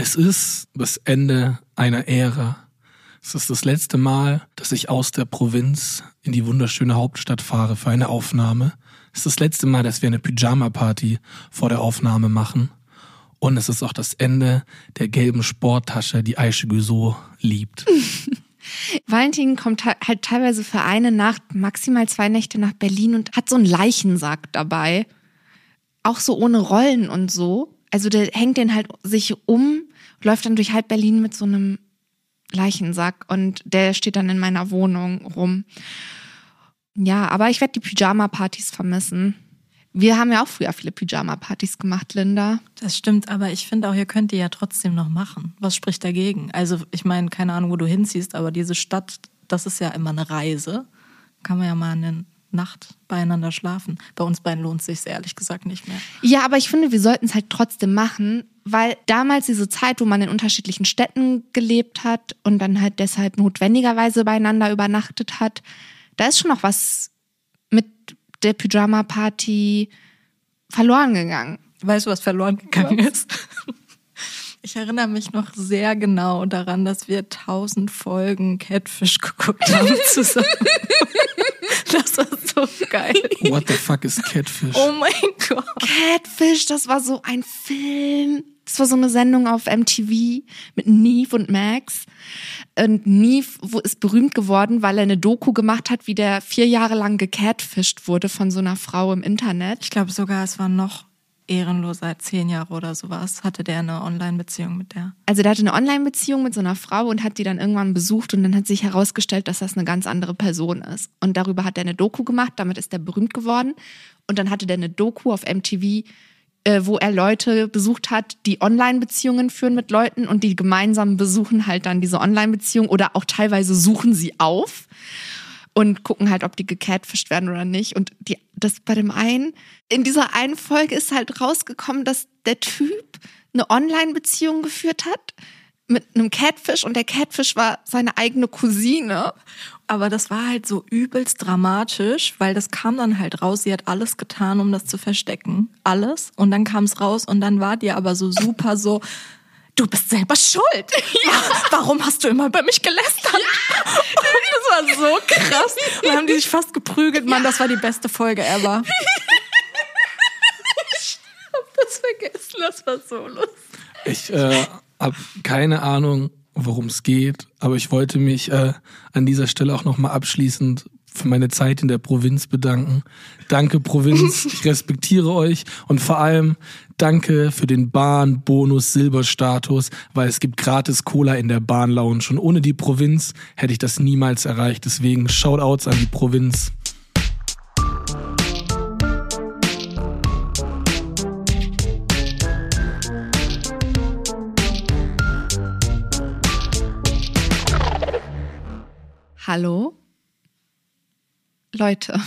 Es ist das Ende einer Ära. Es ist das letzte Mal, dass ich aus der Provinz in die wunderschöne Hauptstadt fahre für eine Aufnahme. Es ist das letzte Mal, dass wir eine Pyjama-Party vor der Aufnahme machen. Und es ist auch das Ende der gelben Sporttasche, die Aishegül so liebt. Valentin kommt halt teilweise für eine Nacht, maximal 2 Nächte nach Berlin und hat so einen Leichensack dabei. Auch so ohne Rollen und so. Also der hängt den halt sich um, läuft dann durch halb Berlin mit so einem Leichensack und der steht dann in meiner Wohnung rum. Ja, aber ich werde die Pyjama-Partys vermissen. Wir haben ja auch früher viele Pyjama-Partys gemacht, Linda. Das stimmt, aber ich finde auch, ihr könnt die ja trotzdem noch machen. Was spricht dagegen? Also ich meine, keine Ahnung, wo du hinziehst, aber diese Stadt, das ist ja immer eine Reise. Kann man ja mal eine Nacht beieinander schlafen. Bei uns beiden lohnt es sich ehrlich gesagt nicht mehr. Ja, aber ich finde, wir sollten es halt trotzdem machen, weil damals diese Zeit, wo man in unterschiedlichen Städten gelebt hat und dann halt deshalb notwendigerweise beieinander übernachtet hat, da ist schon noch was mit der Pyjama-Party verloren gegangen. Weißt du, was verloren gegangen ist? Ich erinnere mich noch sehr genau daran, dass wir 1000 Folgen Catfish geguckt haben zusammen. Das war so geil. What the fuck ist Catfish? Oh mein Gott. Catfish, das war so ein Film. Das war so eine Sendung auf MTV mit Neef und Max. Und Neef ist berühmt geworden, weil er eine Doku gemacht hat, wie der 4 Jahre lang gecatfished wurde von so einer Frau im Internet. Ich glaube sogar, es war noch ehrenloser, 10 Jahre oder sowas, hatte der eine Online-Beziehung mit der. Also der hatte eine Online-Beziehung mit so einer Frau und hat die dann irgendwann besucht und dann hat sich herausgestellt, dass das eine ganz andere Person ist. Und darüber hat er eine Doku gemacht, damit ist er berühmt geworden. Und dann hatte der eine Doku auf MTV, wo er Leute besucht hat, die Online-Beziehungen führen mit Leuten und die gemeinsam besuchen halt dann diese Online-Beziehung oder auch teilweise suchen sie auf und gucken halt, ob die gecatfished werden oder nicht. Und das bei dem einen, in dieser einen Folge ist halt rausgekommen, dass der Typ eine Online-Beziehung geführt hat mit einem Catfish und der Catfish war seine eigene Cousine. Aber das war halt so übelst dramatisch, weil das kam dann halt raus, sie hat alles getan, um das zu verstecken. Alles. Und dann kam es raus und dann war die aber so super so, du bist selber schuld. Ja. Warum hast du immer über mich gelästert? Ja. Das war so krass. Und dann haben die sich fast geprügelt. Mann, das war die beste Folge ever. Ich hab das vergessen, das war so lustig. Ich habe keine Ahnung, worum es geht, aber ich wollte mich an dieser Stelle auch nochmal abschließend für meine Zeit in der Provinz bedanken. Danke Provinz, ich respektiere euch und vor allem danke für den Bahn-Bonus-Silberstatus, weil es gibt gratis Cola in der Bahn-Lounge und ohne die Provinz hätte ich das niemals erreicht. Deswegen Shoutouts an die Provinz. Hallo? Leute.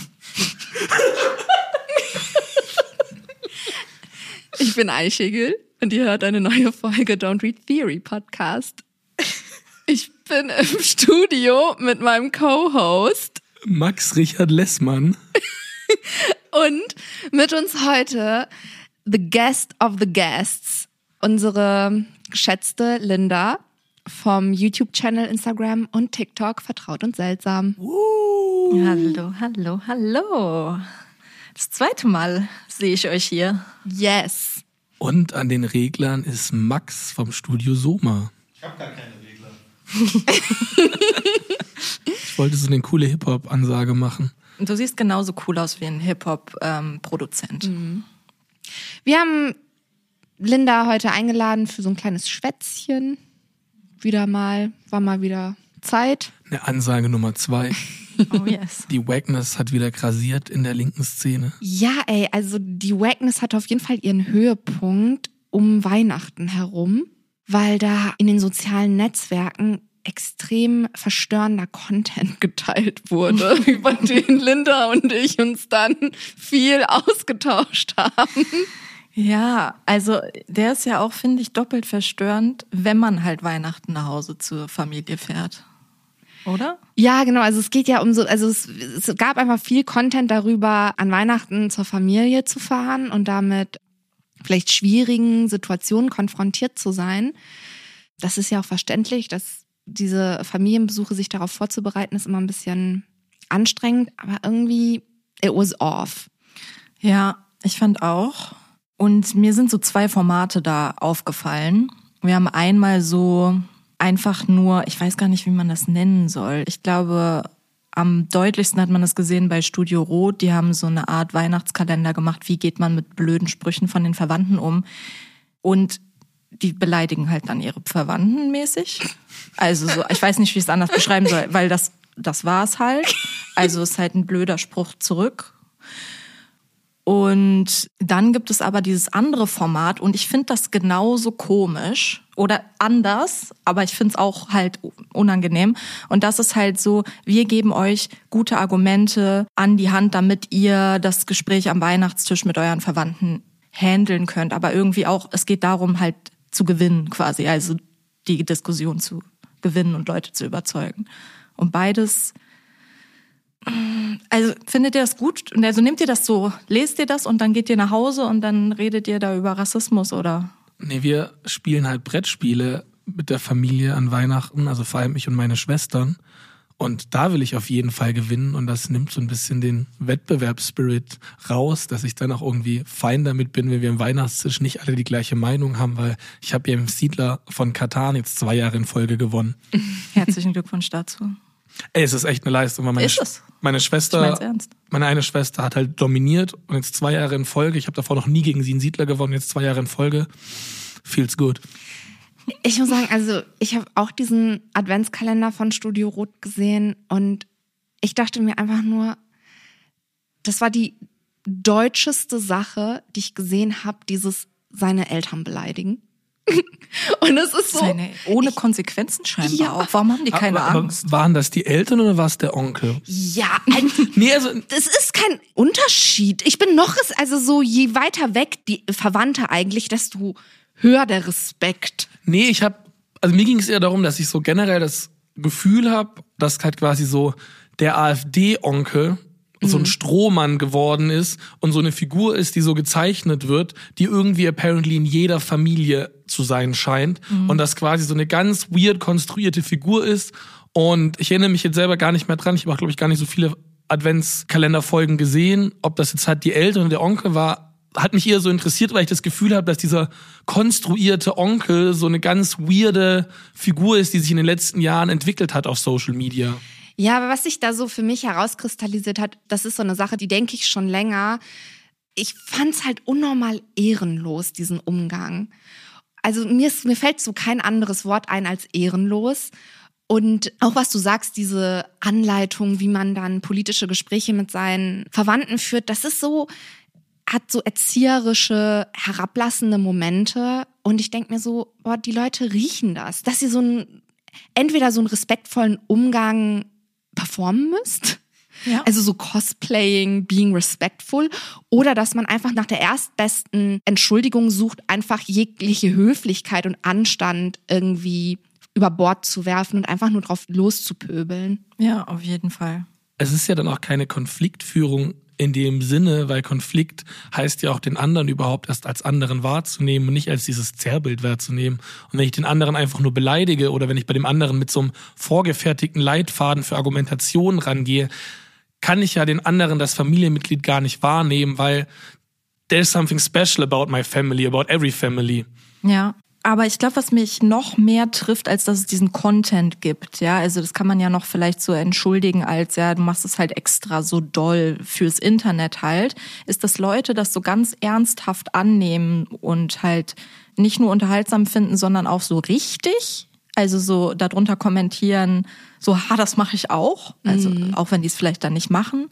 Ich bin Aishegül und ihr hört eine neue Folge Don't Read Theory Podcast. Ich bin im Studio mit meinem Co-Host Max Richard Lessmann. und mit uns heute the guest of the guests, unsere geschätzte Linda vom YouTube-Channel, Instagram und TikTok Vertraut und Seltsam. Hallo, hallo, hallo. Das 2. Mal sehe ich euch hier. Yes. Und an den Reglern ist Max vom Studio Soma. Ich habe gar keine Regler. Ich wollte so eine coole Hip-Hop-Ansage machen. Und du siehst genauso cool aus wie ein Hip-Hop-Produzent. Wir haben Linda heute eingeladen für so ein kleines Schwätzchen. War mal wieder Zeit. Eine Ansage Nummer 2. Oh yes. Die Wackness hat wieder grasiert in der linken Szene. Ja, ey, also die Wackness hatte auf jeden Fall ihren Höhepunkt um Weihnachten herum, weil da in den sozialen Netzwerken extrem verstörender Content geteilt wurde, über den Linda und ich uns dann viel ausgetauscht haben. Ja, also der ist ja auch, finde ich, doppelt verstörend, wenn man halt Weihnachten nach Hause zur Familie fährt. Oder? Ja, genau. Also es geht ja um so, also es gab einfach viel Content darüber, an Weihnachten zur Familie zu fahren und damit vielleicht schwierigen Situationen konfrontiert zu sein. Das ist ja auch verständlich, dass diese Familienbesuche, sich darauf vorzubereiten, ist immer ein bisschen anstrengend, aber irgendwie it was off. Ja, ich fand auch. Und mir sind so 2 Formate da aufgefallen. Wir haben einmal so einfach nur, ich weiß gar nicht, wie man das nennen soll. Ich glaube, am deutlichsten hat man das gesehen bei Studio Rot. Die haben so eine Art Weihnachtskalender gemacht. Wie geht man mit blöden Sprüchen von den Verwandten um? Und die beleidigen halt dann ihre Verwandten mäßig. Also so, ich weiß nicht, wie ich es anders beschreiben soll, weil das war es halt. Also es ist halt ein blöder Spruch zurück. Und dann gibt es aber dieses andere Format und ich finde das genauso komisch oder anders, aber ich finde es auch halt unangenehm. Und das ist halt so, wir geben euch gute Argumente an die Hand, damit ihr das Gespräch am Weihnachtstisch mit euren Verwandten handeln könnt. Aber irgendwie auch, es geht darum halt zu gewinnen quasi, also die Diskussion zu gewinnen und Leute zu überzeugen. Und beides... Also findet ihr das gut? Also nehmt ihr das so, lest ihr das und dann geht ihr nach Hause und dann redet ihr da über Rassismus, oder? Nee, wir spielen halt Brettspiele mit der Familie an Weihnachten, also vor allem ich und meine Schwestern. Und da will ich auf jeden Fall gewinnen und das nimmt so ein bisschen den Wettbewerbsspirit raus, dass ich dann auch irgendwie fein damit bin, wenn wir am Weihnachtstisch nicht alle die gleiche Meinung haben, weil ich habe ja im Siedler von Katan jetzt 2 Jahre in Folge gewonnen. Herzlichen Glückwunsch dazu. Ey, es ist echt eine Leistung, weil meine Schwester, meine eine Schwester hat halt dominiert und jetzt 2 Jahre in Folge. Ich habe davor noch nie gegen sie einen Siedler gewonnen, jetzt 2 Jahre in Folge. Feels good. Ich muss sagen, also ich habe auch diesen Adventskalender von Studio Rot gesehen und ich dachte mir einfach nur, das war die deutscheste Sache, die ich gesehen habe, dieses seine Eltern beleidigen. Und es ist so... Ohne Konsequenzen scheinbar auch. Warum haben die keine Angst? Aber waren das die Eltern oder war es der Onkel? Ja, das ist kein Unterschied. Ich bin also so, je weiter weg die Verwandte eigentlich, desto höher der Respekt. Nee, also mir ging es eher darum, dass ich so generell das Gefühl habe, dass halt quasi so der AfD-Onkel so ein Strohmann geworden ist und so eine Figur ist, die so gezeichnet wird, die irgendwie apparently in jeder Familie zu sein scheint und das quasi so eine ganz weird konstruierte Figur ist und ich erinnere mich jetzt selber gar nicht mehr dran, ich habe auch, glaube ich, gar nicht so viele Adventskalenderfolgen gesehen, ob das jetzt halt die Eltern oder der Onkel war, hat mich eher so interessiert, weil ich das Gefühl habe, dass dieser konstruierte Onkel so eine ganz weirde Figur ist, die sich in den letzten Jahren entwickelt hat auf Social Media. Ja, aber was sich da so für mich herauskristallisiert hat, das ist so eine Sache, die denke ich schon länger. Ich fand's halt unnormal ehrenlos, diesen Umgang. Also mir fällt so kein anderes Wort ein als ehrenlos. Und auch was du sagst, diese Anleitung, wie man dann politische Gespräche mit seinen Verwandten führt, das ist so, hat so erzieherische, herablassende Momente. Und ich denke mir so, boah, die Leute riechen das, dass ihr entweder so einen respektvollen Umgang performen müsst, ja. Also so Cosplaying, being respectful, oder dass man einfach nach der erstbesten Entschuldigung sucht, einfach jegliche Höflichkeit und Anstand irgendwie über Bord zu werfen und einfach nur drauf loszupöbeln. Ja, auf jeden Fall. Es ist ja dann auch keine Konfliktführung in dem Sinne, weil Konflikt heißt ja auch, den anderen überhaupt erst als anderen wahrzunehmen und nicht als dieses Zerrbild wahrzunehmen. Und wenn ich den anderen einfach nur beleidige oder wenn ich bei dem anderen mit so einem vorgefertigten Leitfaden für Argumentation rangehe, kann ich ja den anderen, das Familienmitglied, gar nicht wahrnehmen, weil there's something special about my family, about every family. Ja. Aber ich glaube, was mich noch mehr trifft, als dass es diesen Content gibt, ja, also das kann man ja noch vielleicht so entschuldigen als, ja, du machst es halt extra so doll fürs Internet halt, ist, dass Leute das so ganz ernsthaft annehmen und halt nicht nur unterhaltsam finden, sondern auch so richtig, also so darunter kommentieren, so, das mache ich auch, also auch wenn die es vielleicht dann nicht machen.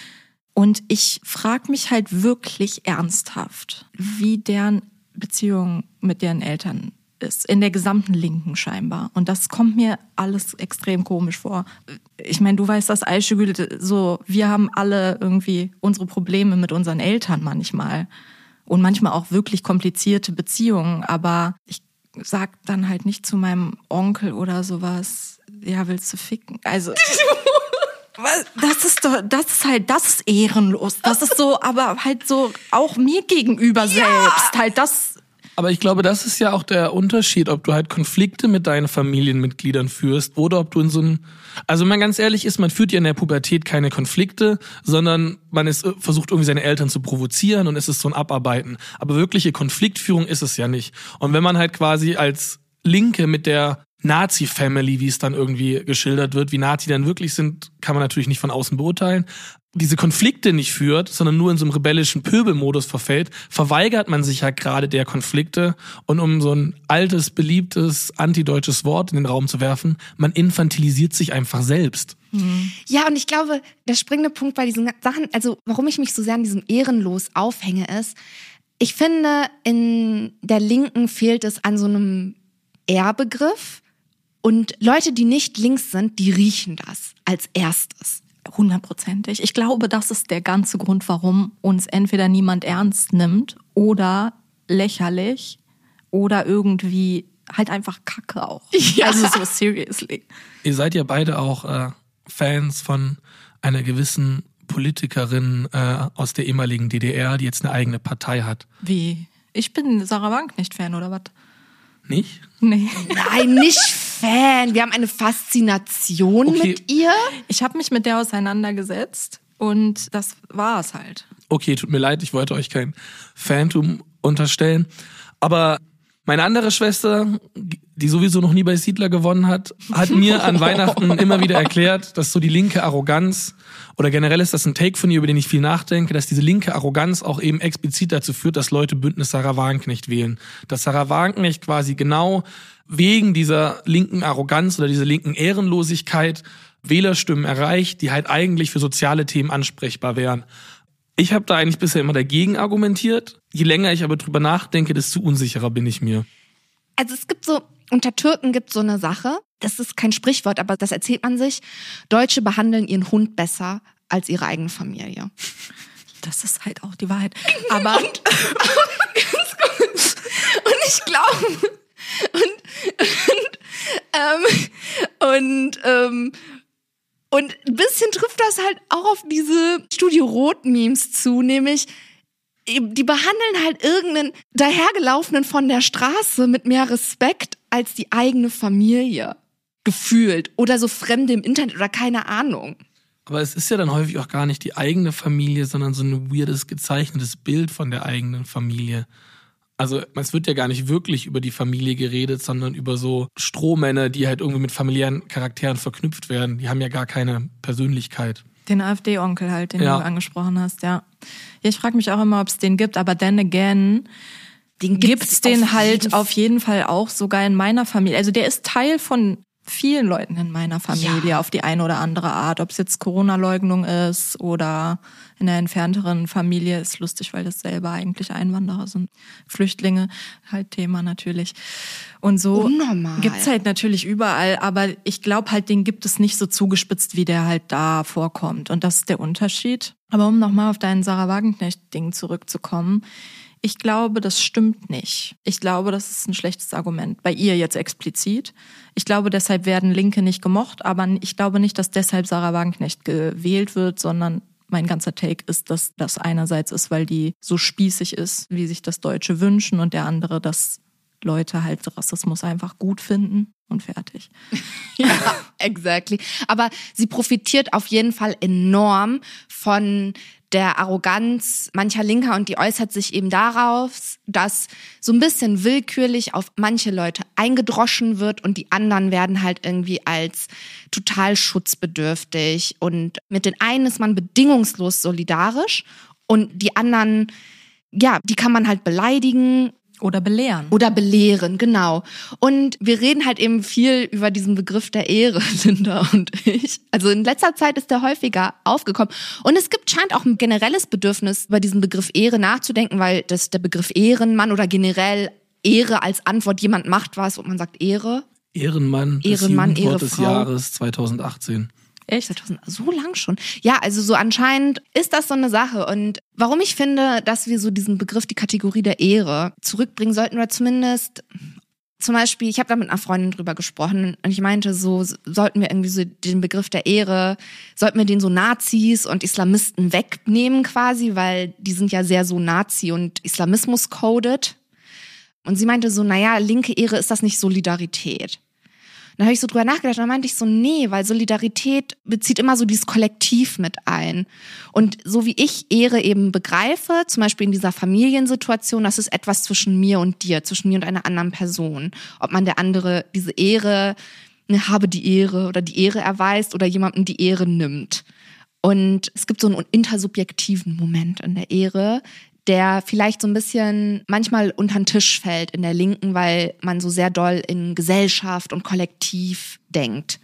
Und ich frage mich halt wirklich ernsthaft, wie deren Beziehung mit deren Eltern ist, in der gesamten Linken scheinbar. Und das kommt mir alles extrem komisch vor. Ich meine, du weißt das, Ayşegül, so, wir haben alle irgendwie unsere Probleme mit unseren Eltern manchmal. Und manchmal auch wirklich komplizierte Beziehungen. Aber ich sag dann halt nicht zu meinem Onkel oder sowas, ja, willst du ficken? Also das ist ehrenlos. Das ist so, aber halt so auch mir gegenüber selbst. Halt das. Aber ich glaube, das ist ja auch der Unterschied, ob du halt Konflikte mit deinen Familienmitgliedern führst oder ob du in so einem, also wenn man ganz ehrlich ist, man führt ja in der Pubertät keine Konflikte, sondern versucht irgendwie seine Eltern zu provozieren und es ist so ein Abarbeiten. Aber wirkliche Konfliktführung ist es ja nicht. Und wenn man halt quasi als Linke mit der Nazi-Family, wie es dann irgendwie geschildert wird, wie Nazi dann wirklich sind, kann man natürlich nicht von außen beurteilen, diese Konflikte nicht führt, sondern nur in so einem rebellischen Pöbelmodus verfällt, verweigert man sich ja gerade der Konflikte. Und um so ein altes, beliebtes, antideutsches Wort in den Raum zu werfen, man infantilisiert sich einfach selbst. Ja, und ich glaube, der springende Punkt bei diesen Sachen, also warum ich mich so sehr an diesem Ehrenlos aufhänge, ist, ich finde, in der Linken fehlt es an so einem Ehrbegriff. Und Leute, die nicht links sind, die riechen das als erstes. 100%. Ich glaube, das ist der ganze Grund, warum uns entweder niemand ernst nimmt oder lächerlich oder irgendwie halt einfach Kacke auch. Ja. Also so seriously. Ihr seid ja beide auch Fans von einer gewissen Politikerin aus der ehemaligen DDR, die jetzt eine eigene Partei hat. Wie? Ich bin Sarah Wagenknecht-Fan oder was? Nicht? Nee. Nein, nicht Fan. Wir haben eine Faszination mit ihr. Ich habe mich mit der auseinandergesetzt und das war es halt. Okay, tut mir leid, ich wollte euch kein Phantom unterstellen. Aber meine andere Schwester, die sowieso noch nie bei Siedler gewonnen hat mir an Weihnachten immer wieder erklärt, dass so die linke Arroganz, oder generell ist das ein Take von ihr, über den ich viel nachdenke, dass diese linke Arroganz auch eben explizit dazu führt, dass Leute Bündnis Sarah Wagenknecht wählen. Dass Sarah Wagenknecht quasi genau wegen dieser linken Arroganz oder dieser linken Ehrenlosigkeit Wählerstimmen erreicht, die halt eigentlich für soziale Themen ansprechbar wären. Ich habe da eigentlich bisher immer dagegen argumentiert. Je länger ich aber drüber nachdenke, desto unsicherer bin ich mir. Also es gibt so, unter Türken gibt es so eine Sache, das ist kein Sprichwort, aber das erzählt man sich, Deutsche behandeln ihren Hund besser als ihre eigene Familie. Das ist halt auch die Wahrheit. Aber ganz gut. Und ich glaube, und ein bisschen trifft das halt auch auf diese Studio Rot-Memes zu, nämlich die behandeln halt irgendeinen dahergelaufenen von der Straße mit mehr Respekt als die eigene Familie. Gefühlt. Oder so Fremde im Internet oder keine Ahnung. Aber es ist ja dann häufig auch gar nicht die eigene Familie, sondern so ein weirdes, gezeichnetes Bild von der eigenen Familie. Also es wird ja gar nicht wirklich über die Familie geredet, sondern über so Strohmänner, die halt irgendwie mit familiären Charakteren verknüpft werden. Die haben ja gar keine Persönlichkeit. Den AfD-Onkel halt, den du angesprochen hast, ja. Ja, ich frage mich auch immer, ob es den gibt, aber then again, den gibt's den halt auf jeden Fall auch sogar in meiner Familie. Also der ist Teil von vielen Leuten in meiner Familie auf die eine oder andere Art. Ob es jetzt Corona-Leugnung ist oder in der entfernteren Familie, ist lustig, weil das selber eigentlich Einwanderer sind. Flüchtlinge, halt Thema natürlich. Und so gibt's halt natürlich überall, aber ich glaube halt, den gibt es nicht so zugespitzt, wie der halt da vorkommt. Und das ist der Unterschied. Aber um nochmal auf dein Sarah Wagenknecht-Ding zurückzukommen, ich glaube, das stimmt nicht. Ich glaube, das ist ein schlechtes Argument. Bei ihr jetzt explizit. Ich glaube, deshalb werden Linke nicht gemocht, aber ich glaube nicht, dass deshalb Sarah Wagenknecht gewählt wird, sondern mein ganzer Take ist, dass das einerseits ist, weil die so spießig ist, wie sich das Deutsche wünschen, und der andere, dass Leute halt Rassismus einfach gut finden und fertig. Ja, exactly. Aber sie profitiert auf jeden Fall enorm von der Arroganz mancher Linker, und die äußert sich eben darauf, dass so ein bisschen willkürlich auf manche Leute eingedroschen wird und die anderen werden halt irgendwie als total schutzbedürftig, und mit den einen ist man bedingungslos solidarisch und die anderen, ja, die kann man halt beleidigen. Oder belehren. Oder belehren, genau. Und wir reden halt eben viel über diesen Begriff der Ehre, Linda und ich. Also in letzter Zeit ist der häufiger aufgekommen. Und es scheint auch ein generelles Bedürfnis, über diesen Begriff Ehre nachzudenken, weil das der Begriff Ehrenmann oder generell Ehre als Antwort, jemand macht was und man sagt Ehre. Ehrenmann, das Jugendwort des Jahres 2018. Echt? So lang schon? Ja, also so anscheinend ist das so eine Sache. Und warum ich finde, dass wir so diesen Begriff, die Kategorie der Ehre zurückbringen sollten oder zumindest zum Beispiel, ich habe da mit einer Freundin drüber gesprochen und ich meinte so, sollten wir irgendwie so den Begriff der Ehre, sollten wir den so Nazis und Islamisten wegnehmen quasi, weil die sind ja sehr so Nazi- und Islamismus-coded. Und sie meinte so, naja, linke Ehre, ist das nicht Solidarität? Dann habe ich so drüber nachgedacht und dann meinte ich so, nee, weil Solidarität bezieht immer so dieses Kollektiv mit ein. Und so wie ich Ehre eben begreife, zum Beispiel in dieser Familiensituation, das ist etwas zwischen mir und dir, zwischen mir und einer anderen Person. Ob man der andere diese Ehre, habe die Ehre oder die Ehre erweist oder jemandem die Ehre nimmt. Und es gibt so einen intersubjektiven Moment in der Ehre, der vielleicht so ein bisschen manchmal unter den Tisch fällt in der Linken, weil man so sehr doll in Gesellschaft und Kollektiv denkt.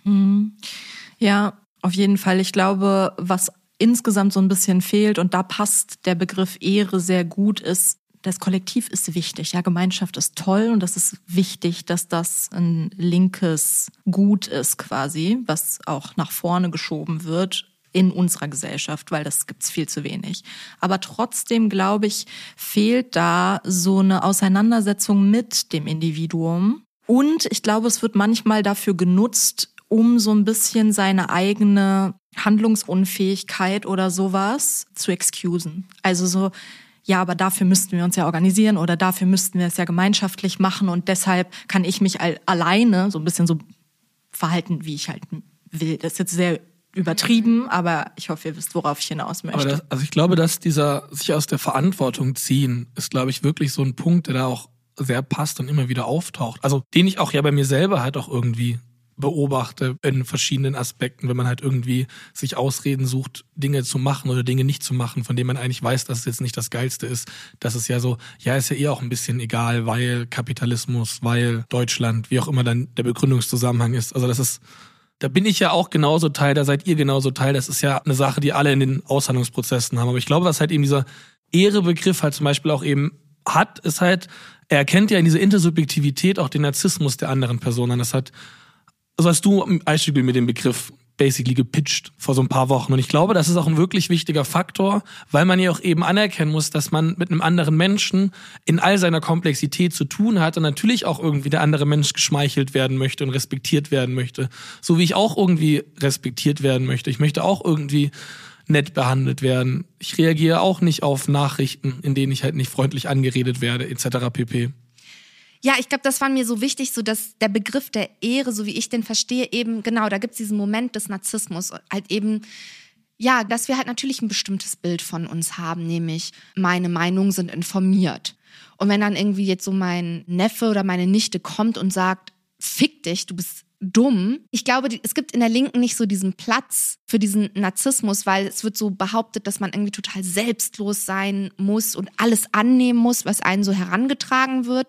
Ja, auf jeden Fall. Ich glaube, was insgesamt so ein bisschen fehlt, und da passt der Begriff Ehre sehr gut, ist, das Kollektiv ist wichtig. Ja, Gemeinschaft ist toll und das ist wichtig, dass das ein linkes Gut ist quasi, was auch nach vorne geschoben wird in unserer Gesellschaft, weil das gibt's viel zu wenig. Aber trotzdem, glaube ich, fehlt da so eine Auseinandersetzung mit dem Individuum. Und ich glaube, es wird manchmal dafür genutzt, um so ein bisschen seine eigene Handlungsunfähigkeit oder sowas zu excusen. Also so, ja, aber dafür müssten wir uns ja organisieren oder dafür müssten wir es ja gemeinschaftlich machen und deshalb kann ich mich alleine so ein bisschen so verhalten, wie ich halt will. Das ist jetzt sehr übertrieben, aber ich hoffe, ihr wisst, worauf ich hinaus möchte. Aber ich glaube, dass dieser sich aus der Verantwortung ziehen, ist, glaube ich, wirklich so ein Punkt, der da auch sehr passt und immer wieder auftaucht. Also den ich auch ja bei mir selber halt auch irgendwie beobachte in verschiedenen Aspekten, wenn man halt irgendwie sich Ausreden sucht, Dinge zu machen oder Dinge nicht zu machen, von denen man eigentlich weiß, dass es jetzt nicht das Geilste ist. Das ist ja so, ja, ist ja eh auch ein bisschen egal, weil Kapitalismus, weil Deutschland, wie auch immer dann der Begründungszusammenhang ist. Also das ist, da bin ich ja auch genauso Teil, da seid ihr genauso Teil. Das ist ja eine Sache, die alle in den Aushandlungsprozessen haben. Aber ich glaube, was halt eben dieser Ehrebegriff halt zum Beispiel auch eben hat, ist halt, er erkennt ja in dieser Intersubjektivität auch den Narzissmus der anderen Person an. Das hat, also hast du im Beispiel mit dem Begriff basically gepitcht vor so ein paar Wochen. Und ich glaube, das ist auch ein wirklich wichtiger Faktor, weil man ja auch eben anerkennen muss, dass man mit einem anderen Menschen in all seiner Komplexität zu tun hat und natürlich auch irgendwie der andere Mensch geschmeichelt werden möchte und respektiert werden möchte. So wie ich auch irgendwie respektiert werden möchte. Ich möchte auch irgendwie nett behandelt werden. Ich reagiere auch nicht auf Nachrichten, in denen ich halt nicht freundlich angeredet werde, etc. pp. Ja, ich glaube, das war mir so wichtig, so dass der Begriff der Ehre, so wie ich den verstehe, eben, genau, da gibt's diesen Moment des Narzissmus, halt eben, ja, dass wir halt natürlich ein bestimmtes Bild von uns haben, nämlich meine Meinungen sind informiert. Und wenn dann irgendwie jetzt so mein Neffe oder meine Nichte kommt und sagt, fick dich, du bist dumm. Ich glaube, es gibt in der Linken nicht so diesen Platz für diesen Narzissmus, weil es wird so behauptet, dass man irgendwie total selbstlos sein muss und alles annehmen muss, was einem so herangetragen wird.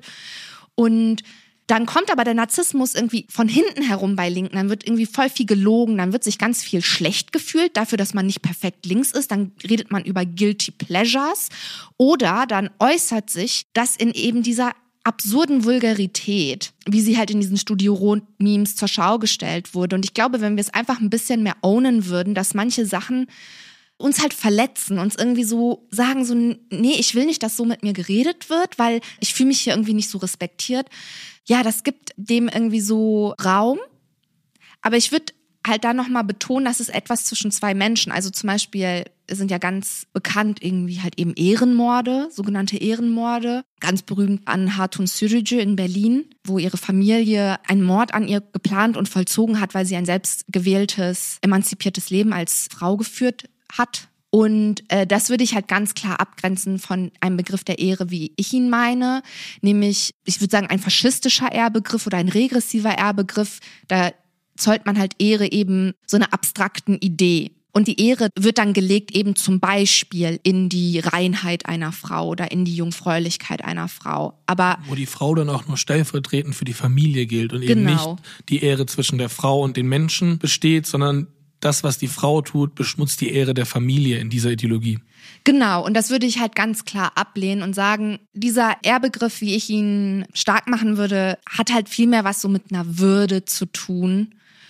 Und dann kommt aber der Narzissmus irgendwie von hinten herum bei Linken. Dann wird irgendwie voll viel gelogen, dann wird sich ganz viel schlecht gefühlt dafür, dass man nicht perfekt links ist. Dann redet man über Guilty Pleasures. Oder dann äußert sich das in eben dieser absurden Vulgarität, wie sie halt in diesen Studio Rot-Memes zur Schau gestellt wurde. Und ich glaube, wenn wir es einfach ein bisschen mehr ownen würden, dass manche Sachen uns halt verletzen, uns irgendwie so sagen, so, nee, ich will nicht, dass so mit mir geredet wird, weil ich fühle mich hier irgendwie nicht so respektiert. Ja, das gibt dem irgendwie so Raum. Aber ich würde halt da nochmal betonen, dass es etwas zwischen zwei Menschen, also zum Beispiel sind ja ganz bekannt irgendwie halt eben Ehrenmorde, sogenannte Ehrenmorde. Ganz berühmt an Hatun Sürücü in Berlin, wo ihre Familie einen Mord an ihr geplant und vollzogen hat, weil sie ein selbstgewähltes, emanzipiertes Leben als Frau geführt hat. Und das würde ich halt ganz klar abgrenzen von einem Begriff der Ehre, wie ich ihn meine. Nämlich, ich würde sagen, ein faschistischer Ehrbegriff oder ein regressiver Ehrbegriff. Da zollt man halt Ehre eben so einer abstrakten Idee. Und die Ehre wird dann gelegt eben zum Beispiel in die Reinheit einer Frau oder in die Jungfräulichkeit einer Frau. Aber wo die Frau dann auch nur stellvertretend für die Familie gilt und eben nicht die Ehre zwischen der Frau und den Menschen besteht, sondern das, was die Frau tut, beschmutzt die Ehre der Familie in dieser Ideologie. Genau, und das würde ich halt ganz klar ablehnen und sagen, dieser Ehrbegriff, wie ich ihn stark machen würde, hat halt viel mehr was so mit einer Würde zu tun.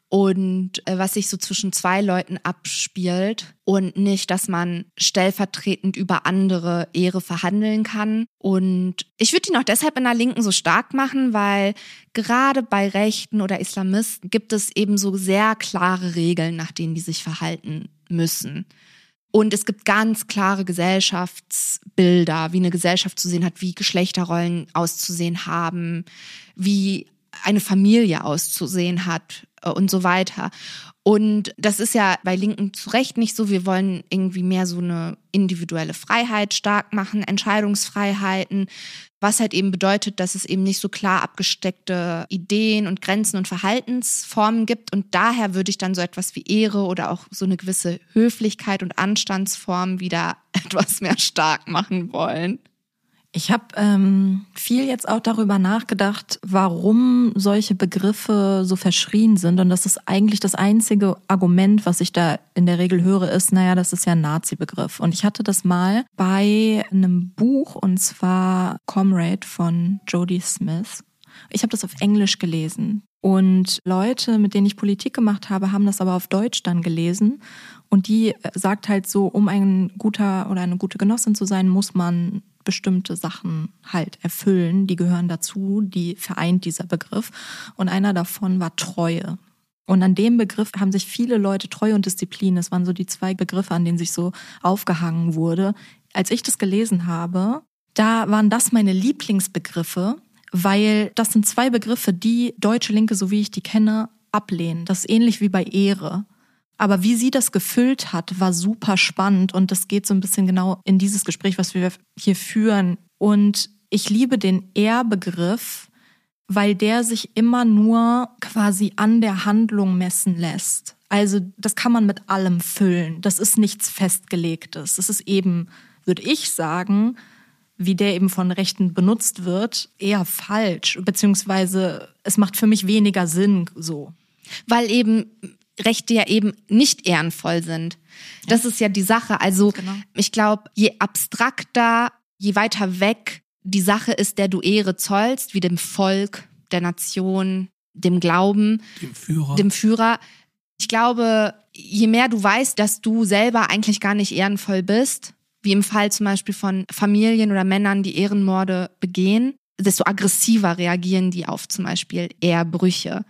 und was sich so zwischen zwei Leuten abspielt und nicht, dass man stellvertretend über andere Ehre verhandeln kann. Und ich würde ihn auch deshalb in der Linken so stark machen, weil gerade bei Rechten oder Islamisten gibt es eben so sehr klare Regeln, nach denen die sich verhalten müssen. Und es gibt ganz klare Gesellschaftsbilder, wie eine Gesellschaft zu sehen hat, wie Geschlechterrollen auszusehen haben, wie eine Familie auszusehen hat und so weiter. Und das ist ja bei Linken zu Recht nicht so. Wir wollen irgendwie mehr so eine individuelle Freiheit stark machen, Entscheidungsfreiheiten, was halt eben bedeutet, dass es eben nicht so klar abgesteckte Ideen und Grenzen und Verhaltensformen gibt. Und daher würde ich dann so etwas wie Ehre oder auch so eine gewisse Höflichkeit und Anstandsform wieder etwas mehr stark machen wollen. Ich habe viel jetzt auch darüber nachgedacht, warum solche Begriffe so verschrien sind. Und das ist eigentlich das einzige Argument, was ich da in der Regel höre, ist, naja, das ist ja ein Nazi-Begriff. Und ich hatte das mal bei einem Buch, und zwar Comrade von Jodie Smith. Ich habe das auf Englisch gelesen. Und Leute, mit denen ich Politik gemacht habe, haben das aber auf Deutsch dann gelesen. Und die sagt halt so, um ein guter oder eine gute Genossin zu sein, muss man bestimmte Sachen halt erfüllen, die gehören dazu, die vereint dieser Begriff. Und einer davon war Treue. Und an dem Begriff haben sich viele Leute, Treue und Disziplin, das waren so die zwei Begriffe, an denen sich so aufgehangen wurde. Als ich das gelesen habe, da waren das meine Lieblingsbegriffe, weil das sind zwei Begriffe, die deutsche Linke, so wie ich die kenne, ablehnen. Das ist ähnlich wie bei Ehre. Aber wie sie das gefüllt hat, war super spannend und das geht so ein bisschen genau in dieses Gespräch, was wir hier führen. Und ich liebe den Ehrbegriff, weil der sich immer nur quasi an der Handlung messen lässt. Also das kann man mit allem füllen. Das ist nichts Festgelegtes. Das ist eben, würde ich sagen, wie der eben von Rechten benutzt wird, eher falsch. Beziehungsweise es macht für mich weniger Sinn so. Weil eben Rechte ja eben nicht ehrenvoll sind. Das ist ja die Sache. Also genau. Ich glaube, je abstrakter, je weiter weg die Sache ist, der du Ehre zollst, wie dem Volk, der Nation, dem Glauben, dem Führer. Ich glaube, je mehr du weißt, dass du selber eigentlich gar nicht ehrenvoll bist, wie im Fall zum Beispiel von Familien oder Männern, die Ehrenmorde begehen, desto aggressiver reagieren die auf zum Beispiel Ehebrüche.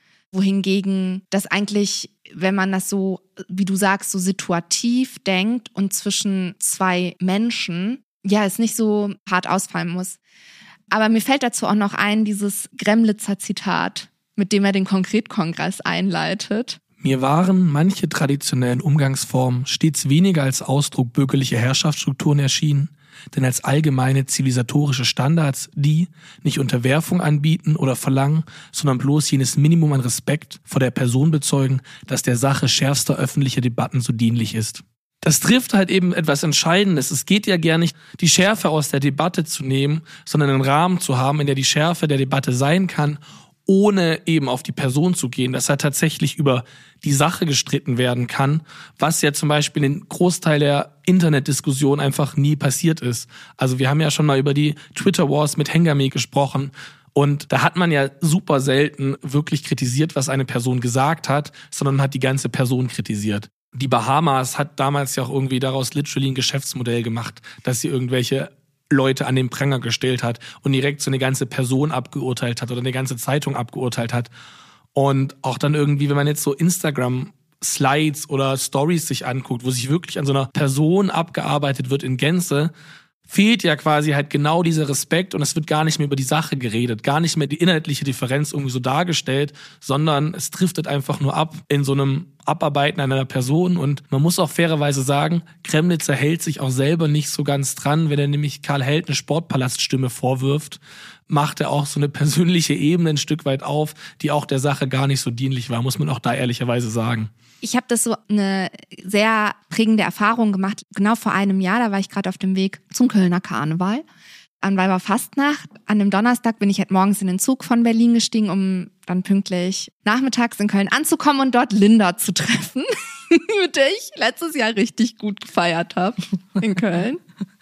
Wohingegen das eigentlich, wenn man das so, wie du sagst, so situativ denkt und zwischen zwei Menschen, ja, es nicht so hart ausfallen muss. Aber mir fällt dazu auch noch ein, dieses Gremlitzer Zitat, mit dem er den Konkretkongress einleitet. Mir waren manche traditionellen Umgangsformen stets weniger als Ausdruck bürgerlicher Herrschaftsstrukturen erschienen, denn als allgemeine zivilisatorische Standards, die nicht Unterwerfung anbieten oder verlangen, sondern bloß jenes Minimum an Respekt vor der Person bezeugen, das der Sache schärfster öffentlicher Debatten so dienlich ist. Das trifft halt eben etwas Entscheidendes. Es geht ja gar nicht, die Schärfe aus der Debatte zu nehmen, sondern einen Rahmen zu haben, in der die Schärfe der Debatte sein kann, ohne eben auf die Person zu gehen, dass er tatsächlich über die Sache gestritten werden kann, was ja zum Beispiel in Großteil der Internetdiskussion einfach nie passiert ist. Also wir haben ja schon mal über die Twitter-Wars mit Hengame gesprochen und da hat man ja super selten wirklich kritisiert, was eine Person gesagt hat, sondern hat die ganze Person kritisiert. Die Bahamas hat damals ja auch irgendwie daraus literally ein Geschäftsmodell gemacht, dass sie irgendwelche Leute an den Pranger gestellt hat und direkt so eine ganze Person abgeurteilt hat oder eine ganze Zeitung abgeurteilt hat. Und auch dann irgendwie, wenn man jetzt so Instagram-Slides oder Stories sich anguckt, wo sich wirklich an so einer Person abgearbeitet wird in Gänze, fehlt ja quasi halt genau dieser Respekt und es wird gar nicht mehr über die Sache geredet, gar nicht mehr die inhaltliche Differenz irgendwie so dargestellt, sondern es driftet einfach nur ab in so einem Abarbeiten einer Person und man muss auch fairerweise sagen, Kremlitzer hält sich auch selber nicht so ganz dran, wenn er nämlich Karl Held eine Sportpalaststimme vorwirft, macht er auch so eine persönliche Ebene ein Stück weit auf, die auch der Sache gar nicht so dienlich war, muss man auch da ehrlicherweise sagen. Ich habe das so eine sehr prägende Erfahrung gemacht. Genau vor einem Jahr, da war ich gerade auf dem Weg zum Kölner Karneval. An Weiberfastnacht. An dem Donnerstag bin ich halt morgens in den Zug von Berlin gestiegen, um dann pünktlich nachmittags in Köln anzukommen und dort Linda zu treffen, mit der ich letztes Jahr richtig gut gefeiert habe in Köln.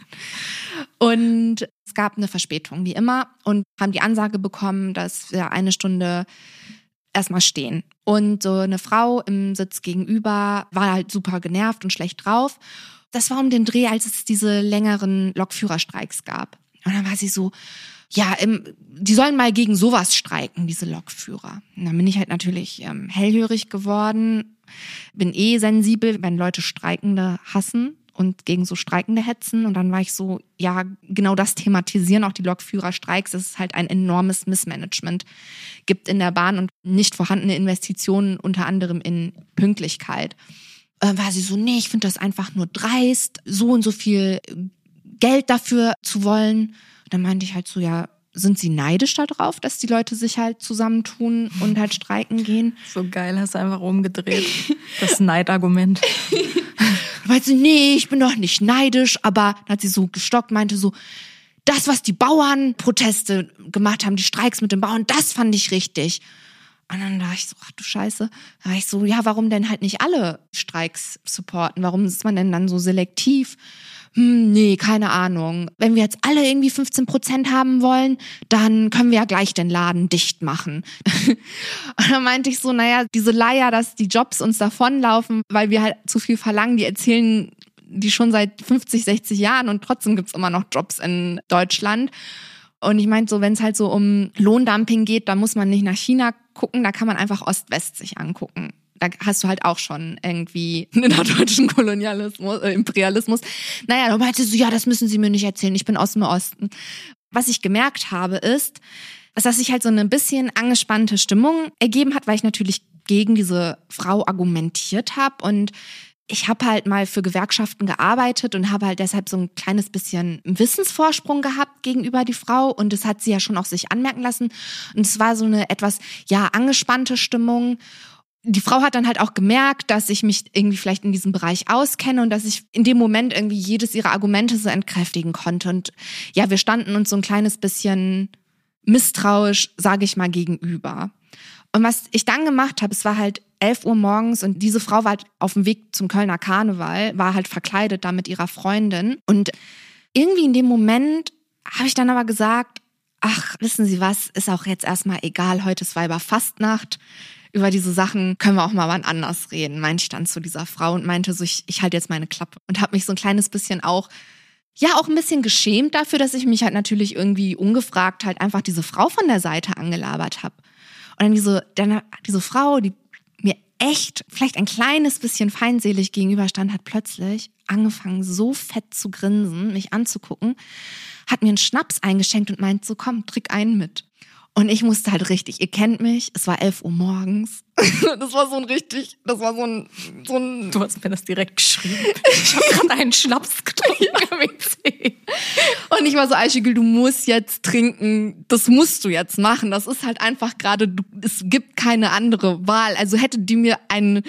Und es gab eine Verspätung, wie immer, und haben die Ansage bekommen, dass wir eine Stunde erstmal stehen. Und so eine Frau im Sitz gegenüber war halt super genervt und schlecht drauf. Das war um den Dreh, als es diese längeren Lokführerstreiks gab. Und dann war sie so, ja, die sollen mal gegen sowas streiken, diese Lokführer. Und dann bin ich halt natürlich hellhörig geworden, bin sensibel, wenn Leute Streikende hassen und gegen so Streikende hetzen. Und dann war ich so, ja, genau das thematisieren auch die Lokführerstreiks. Es ist halt ein enormes Missmanagement gibt in der Bahn und nicht vorhandene Investitionen, unter anderem in Pünktlichkeit. War sie so, nee, ich finde das einfach nur dreist, so und so viel Geld dafür zu wollen. Dann meinte ich halt so, ja, sind Sie neidisch darauf, dass die Leute sich halt zusammentun und halt streiken gehen? So geil, hast du einfach umgedreht. Das Neidargument. Meinte sie, nee, ich bin doch nicht neidisch, aber dann hat sie so gestockt, meinte so, das, was die Bauernproteste gemacht haben, die Streiks mit den Bauern, das fand ich richtig. Und dann dachte ich so, ach du Scheiße. Da war ich so, ja, warum denn halt nicht alle Streiks supporten? Warum ist man denn dann so selektiv? Nee, keine Ahnung. Wenn wir jetzt alle irgendwie 15% haben wollen, dann können wir ja gleich den Laden dicht machen. Und dann meinte ich so, naja, diese Leier, dass die Jobs uns davonlaufen, weil wir halt zu viel verlangen, die erzählen die schon seit 50, 60 Jahren und trotzdem gibt's immer noch Jobs in Deutschland. Und ich meinte so, wenn es halt so um Lohndumping geht, dann muss man nicht nach China gucken, da kann man einfach Ost-West sich angucken. Da hast du halt auch schon irgendwie einen deutschen Kolonialismus, Imperialismus. Naja, da meinte so, ja, das müssen Sie mir nicht erzählen, ich bin aus dem Osten. Was ich gemerkt habe, ist, dass sich halt so eine bisschen angespannte Stimmung ergeben hat, weil ich natürlich gegen diese Frau argumentiert habe. Und ich habe halt mal für Gewerkschaften gearbeitet und habe halt deshalb so ein kleines bisschen Wissensvorsprung gehabt gegenüber die Frau. Und das hat sie ja schon auch sich anmerken lassen. Und es war so eine etwas, ja, angespannte Stimmung. Die Frau hat dann halt auch gemerkt, dass ich mich irgendwie vielleicht in diesem Bereich auskenne und dass ich in dem Moment irgendwie jedes ihrer Argumente so entkräftigen konnte. Und ja, wir standen uns so ein kleines bisschen misstrauisch, sage ich mal, gegenüber. Und was ich dann gemacht habe, es war halt 11 Uhr morgens und diese Frau war halt auf dem Weg zum Kölner Karneval, war halt verkleidet da mit ihrer Freundin. Und irgendwie in dem Moment habe ich dann aber gesagt, ach, wissen Sie was, ist auch jetzt erstmal egal, heute ist Weiberfastnacht. Über diese Sachen können wir auch mal wann anders reden, meinte ich dann zu dieser Frau und meinte so, ich halte jetzt meine Klappe. Und habe mich so ein kleines bisschen auch ein bisschen geschämt dafür, dass ich mich halt natürlich irgendwie ungefragt halt einfach diese Frau von der Seite angelabert habe. Und dann diese Frau, die mir echt vielleicht ein kleines bisschen feindselig gegenüberstand, hat plötzlich angefangen, so fett zu grinsen, mich anzugucken, hat mir einen Schnaps eingeschenkt und meint so, komm, trink einen mit. Und ich musste halt richtig, ihr kennt mich, es war 11 Uhr morgens. Das war so ein Du hast mir das direkt geschrieben. Ich habe gerade einen Schnaps getrunken am WC. Und ich war so, Ayşegül, du musst jetzt trinken, das musst du jetzt machen. Das ist halt einfach gerade, es gibt keine andere Wahl. Also hätte die mir eine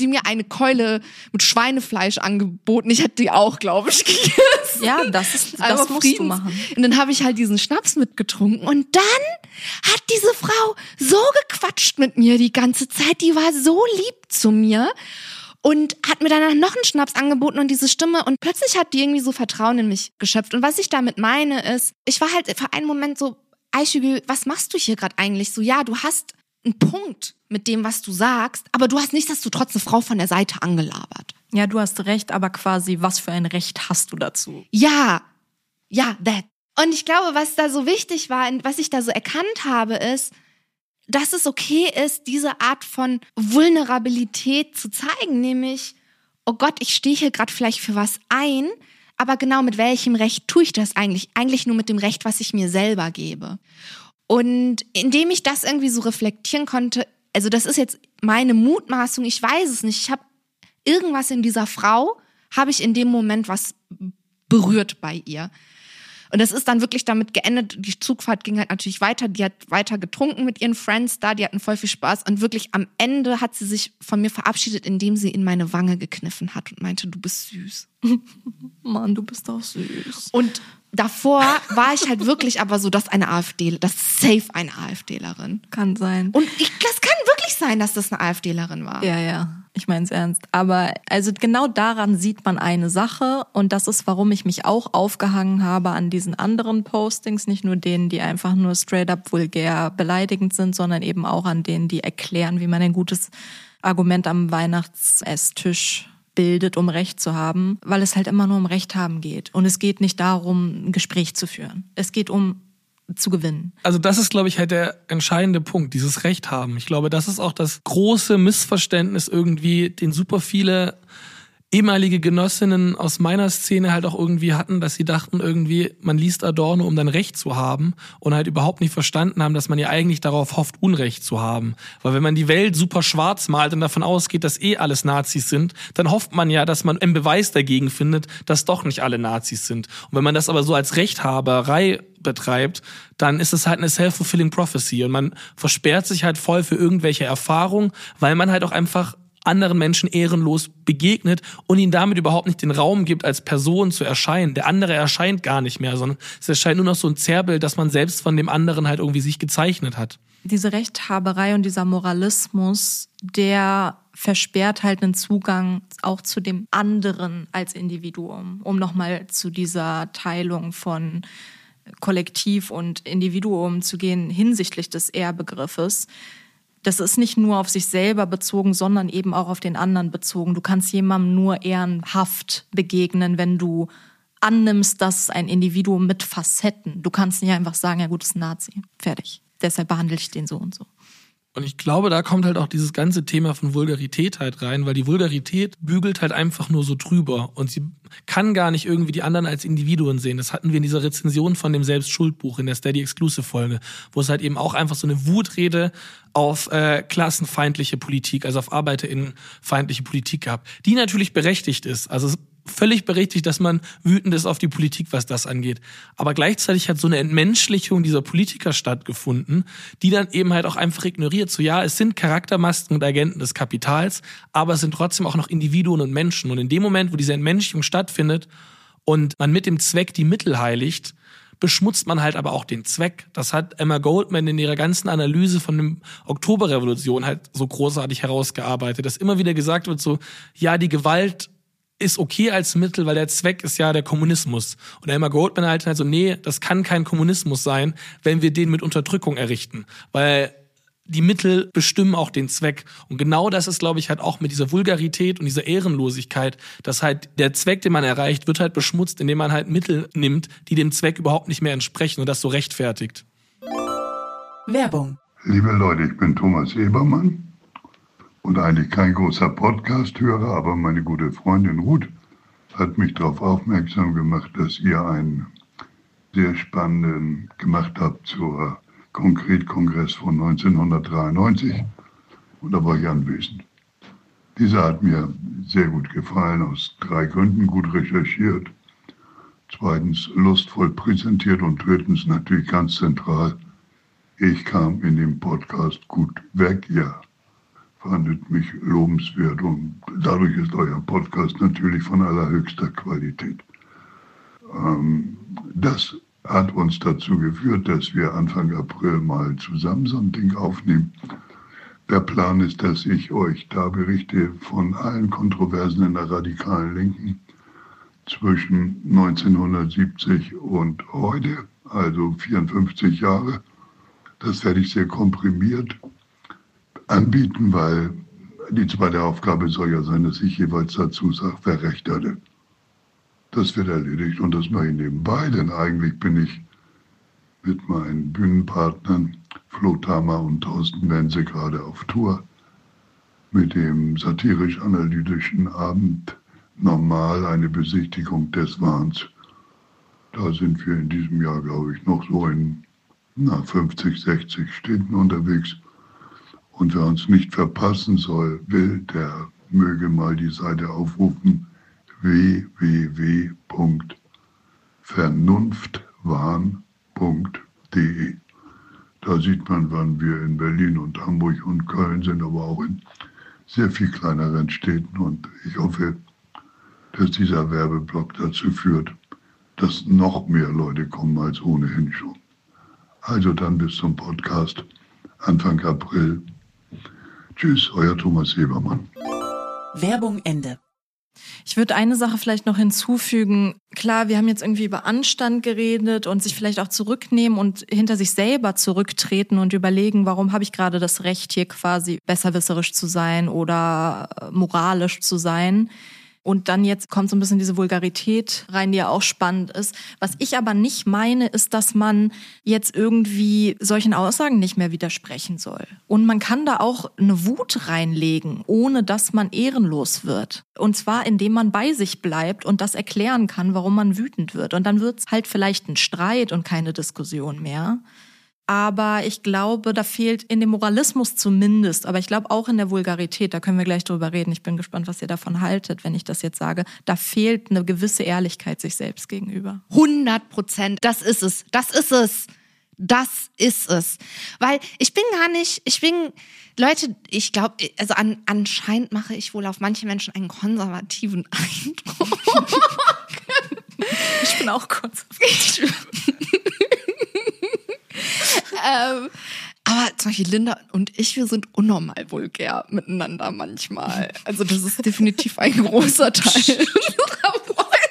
Keule mit Schweinefleisch angeboten, ich hätte die auch, glaube ich, gegessen. Ja, das musst du machen. Und dann habe ich halt diesen Schnaps mitgetrunken und dann hat diese Frau so gequatscht mit mir die ganze Zeit. Die war so lieb zu mir und hat mir danach noch einen Schnaps angeboten und diese Stimme und plötzlich hat die irgendwie so Vertrauen in mich geschöpft. Und was ich damit meine ist, ich war halt für einen Moment so, Ayşegül, was machst du hier gerade eigentlich? So, ja, du hast einen Punkt mit dem, was du sagst, aber du hast nichtsdestotrotz eine Frau von der Seite angelabert. Ja, du hast recht, aber quasi, was für ein Recht hast du dazu? Ja, that. Und ich glaube, was da so wichtig war, was ich da so erkannt habe, ist, dass es okay ist, diese Art von Vulnerabilität zu zeigen, nämlich, oh Gott, ich stehe hier gerade vielleicht für was ein, aber genau mit welchem Recht tue ich das eigentlich? Eigentlich nur mit dem Recht, was ich mir selber gebe. Und indem ich das irgendwie so reflektieren konnte, also das ist jetzt meine Mutmaßung, ich weiß es nicht, ich habe irgendwas in dieser Frau, habe ich in dem Moment was berührt bei ihr. Und das ist dann wirklich damit geendet, die Zugfahrt ging halt natürlich weiter, die hat weiter getrunken mit ihren Friends da, die hatten voll viel Spaß und wirklich am Ende hat sie sich von mir verabschiedet, indem sie in meine Wange gekniffen hat und meinte, du bist süß. Mann, du bist doch süß. Und davor war ich halt wirklich aber so, das ist safe eine AfDlerin. Kann sein. Und das kann wirklich sein, dass das eine AfDlerin war. Ja. Ich meine es ernst. Aber also genau daran sieht man eine Sache und das ist, warum ich mich auch aufgehangen habe an diesen anderen Postings, nicht nur denen, die einfach nur straight up vulgär beleidigend sind, sondern eben auch an denen, die erklären, wie man ein gutes Argument am Weihnachtsesstisch bildet, um Recht zu haben, weil es halt immer nur um Recht haben geht. Und es geht nicht darum, ein Gespräch zu führen. Es geht um zu gewinnen. Also das ist, glaube ich, halt der entscheidende Punkt, dieses Recht haben. Ich glaube, das ist auch das große Missverständnis irgendwie, den super viele ehemalige Genossinnen aus meiner Szene halt auch irgendwie hatten, dass sie dachten irgendwie, man liest Adorno, um dann Recht zu haben und halt überhaupt nicht verstanden haben, dass man ja eigentlich darauf hofft, Unrecht zu haben. Weil wenn man die Welt super schwarz malt und davon ausgeht, dass alles Nazis sind, dann hofft man ja, dass man einen Beweis dagegen findet, dass doch nicht alle Nazis sind. Und wenn man das aber so als Rechthaberei betreibt, dann ist es halt eine self-fulfilling prophecy und man versperrt sich halt voll für irgendwelche Erfahrungen, weil man halt auch einfach anderen Menschen ehrenlos begegnet und ihnen damit überhaupt nicht den Raum gibt, als Person zu erscheinen. Der andere erscheint gar nicht mehr, sondern es erscheint nur noch so ein Zerrbild, dass man selbst von dem anderen halt irgendwie sich gezeichnet hat. Diese Rechthaberei und dieser Moralismus, der versperrt halt einen Zugang auch zu dem anderen als Individuum, um nochmal zu dieser Teilung von Kollektiv und Individuum zu gehen hinsichtlich des Er-Begriffes. Das ist nicht nur auf sich selber bezogen, sondern eben auch auf den anderen bezogen. Du kannst jemandem nur ehrenhaft begegnen, wenn du annimmst, dass es ein Individuum mit Facetten. Du kannst nicht einfach sagen, ja gut, das ist ein Nazi. Fertig. Deshalb behandle ich den so und so. Und ich glaube, da kommt halt auch dieses ganze Thema von Vulgarität halt rein, weil die Vulgarität bügelt halt einfach nur so drüber und sie kann gar nicht irgendwie die anderen als Individuen sehen. Das hatten wir in dieser Rezension von dem Selbstschuldbuch in der Steady Exclusive Folge, wo es halt eben auch einfach so eine Wutrede auf klassenfeindliche Politik, also auf arbeiterinnenfeindliche Politik gab, die natürlich berechtigt ist. Also völlig berechtigt, dass man wütend ist auf die Politik, was das angeht. Aber gleichzeitig hat so eine Entmenschlichung dieser Politiker stattgefunden, die dann eben halt auch einfach ignoriert. So ja, es sind Charaktermasken und Agenten des Kapitals, aber es sind trotzdem auch noch Individuen und Menschen. Und in dem Moment, wo diese Entmenschlichung stattfindet und man mit dem Zweck die Mittel heiligt, beschmutzt man halt aber auch den Zweck. Das hat Emma Goldman in ihrer ganzen Analyse von der Oktoberrevolution halt so großartig herausgearbeitet, dass immer wieder gesagt wird so, ja, die Gewalt ist okay als Mittel, weil der Zweck ist ja der Kommunismus. Und Emma Goldman halt so, nee, das kann kein Kommunismus sein, wenn wir den mit Unterdrückung errichten. Weil die Mittel bestimmen auch den Zweck. Und genau das ist, glaube ich, halt auch mit dieser Vulgarität und dieser Ehrenlosigkeit, dass halt der Zweck, den man erreicht, wird halt beschmutzt, indem man halt Mittel nimmt, die dem Zweck überhaupt nicht mehr entsprechen und das so rechtfertigt. Werbung. Liebe Leute, ich bin Thomas Ebermann. Und eigentlich kein großer Podcast-Hörer, aber meine gute Freundin Ruth hat mich darauf aufmerksam gemacht, dass ihr einen sehr spannenden gemacht habt zur Konkretkongress von 1993. Und da war ich anwesend. Dieser hat mir sehr gut gefallen, aus 3 Gründen: gut recherchiert, zweitens lustvoll präsentiert und drittens natürlich ganz zentral, ich kam in dem Podcast gut weg, ja. Fandet mich lobenswert und dadurch ist euer Podcast natürlich von allerhöchster Qualität. Das hat uns dazu geführt, dass wir Anfang April mal zusammen so ein Ding aufnehmen. Der Plan ist, dass ich euch da berichte von allen Kontroversen in der radikalen Linken zwischen 1970 und heute, also 54 Jahre. Das werde ich sehr komprimiert anbieten, weil die zweite Aufgabe soll ja sein, dass ich jeweils dazu sage, wer recht hatte. Das wird erledigt und das mache ich nebenbei, denn eigentlich bin ich mit meinen Bühnenpartnern Flo Thamer und Thorsten Mense gerade auf Tour mit dem satirisch-analytischen Abend Normal, eine Besichtigung des Wahns. Da sind wir in diesem Jahr, glaube ich, noch so in 50, 60 Städten unterwegs. Und wer uns nicht verpassen will, der möge mal die Seite aufrufen, www.vernunftwahn.de. Da sieht man, wann wir in Berlin und Hamburg und Köln sind, aber auch in sehr viel kleineren Städten. Und ich hoffe, dass dieser Werbeblock dazu führt, dass noch mehr Leute kommen als ohnehin schon. Also dann bis zum Podcast Anfang April. Tschüss, euer Thomas Ebermann. Werbung Ende. Ich würde eine Sache vielleicht noch hinzufügen. Klar, wir haben jetzt irgendwie über Anstand geredet und sich vielleicht auch zurücknehmen und hinter sich selber zurücktreten und überlegen, warum habe ich gerade das Recht, hier quasi besserwisserisch zu sein oder moralisch zu sein. Und dann jetzt kommt so ein bisschen diese Vulgarität rein, die ja auch spannend ist. Was ich aber nicht meine, ist, dass man jetzt irgendwie solchen Aussagen nicht mehr widersprechen soll. Und man kann da auch eine Wut reinlegen, ohne dass man ehrenlos wird. Und zwar, indem man bei sich bleibt und das erklären kann, warum man wütend wird. Und dann wird es halt vielleicht ein Streit und keine Diskussion mehr. Aber ich glaube, da fehlt in dem Moralismus zumindest, aber ich glaube auch in der Vulgarität, da können wir gleich drüber reden. Ich bin gespannt, was ihr davon haltet, wenn ich das jetzt sage. Da fehlt eine gewisse Ehrlichkeit sich selbst gegenüber. 100%. Das ist es. Das ist es. Das ist es. Weil ich anscheinend mache ich wohl auf manche Menschen einen konservativen Eindruck. Ich bin auch konservativ. Aber zum Beispiel Linda und ich, wir sind unnormal vulgär miteinander manchmal. Also das ist definitiv ein großer Teil unserer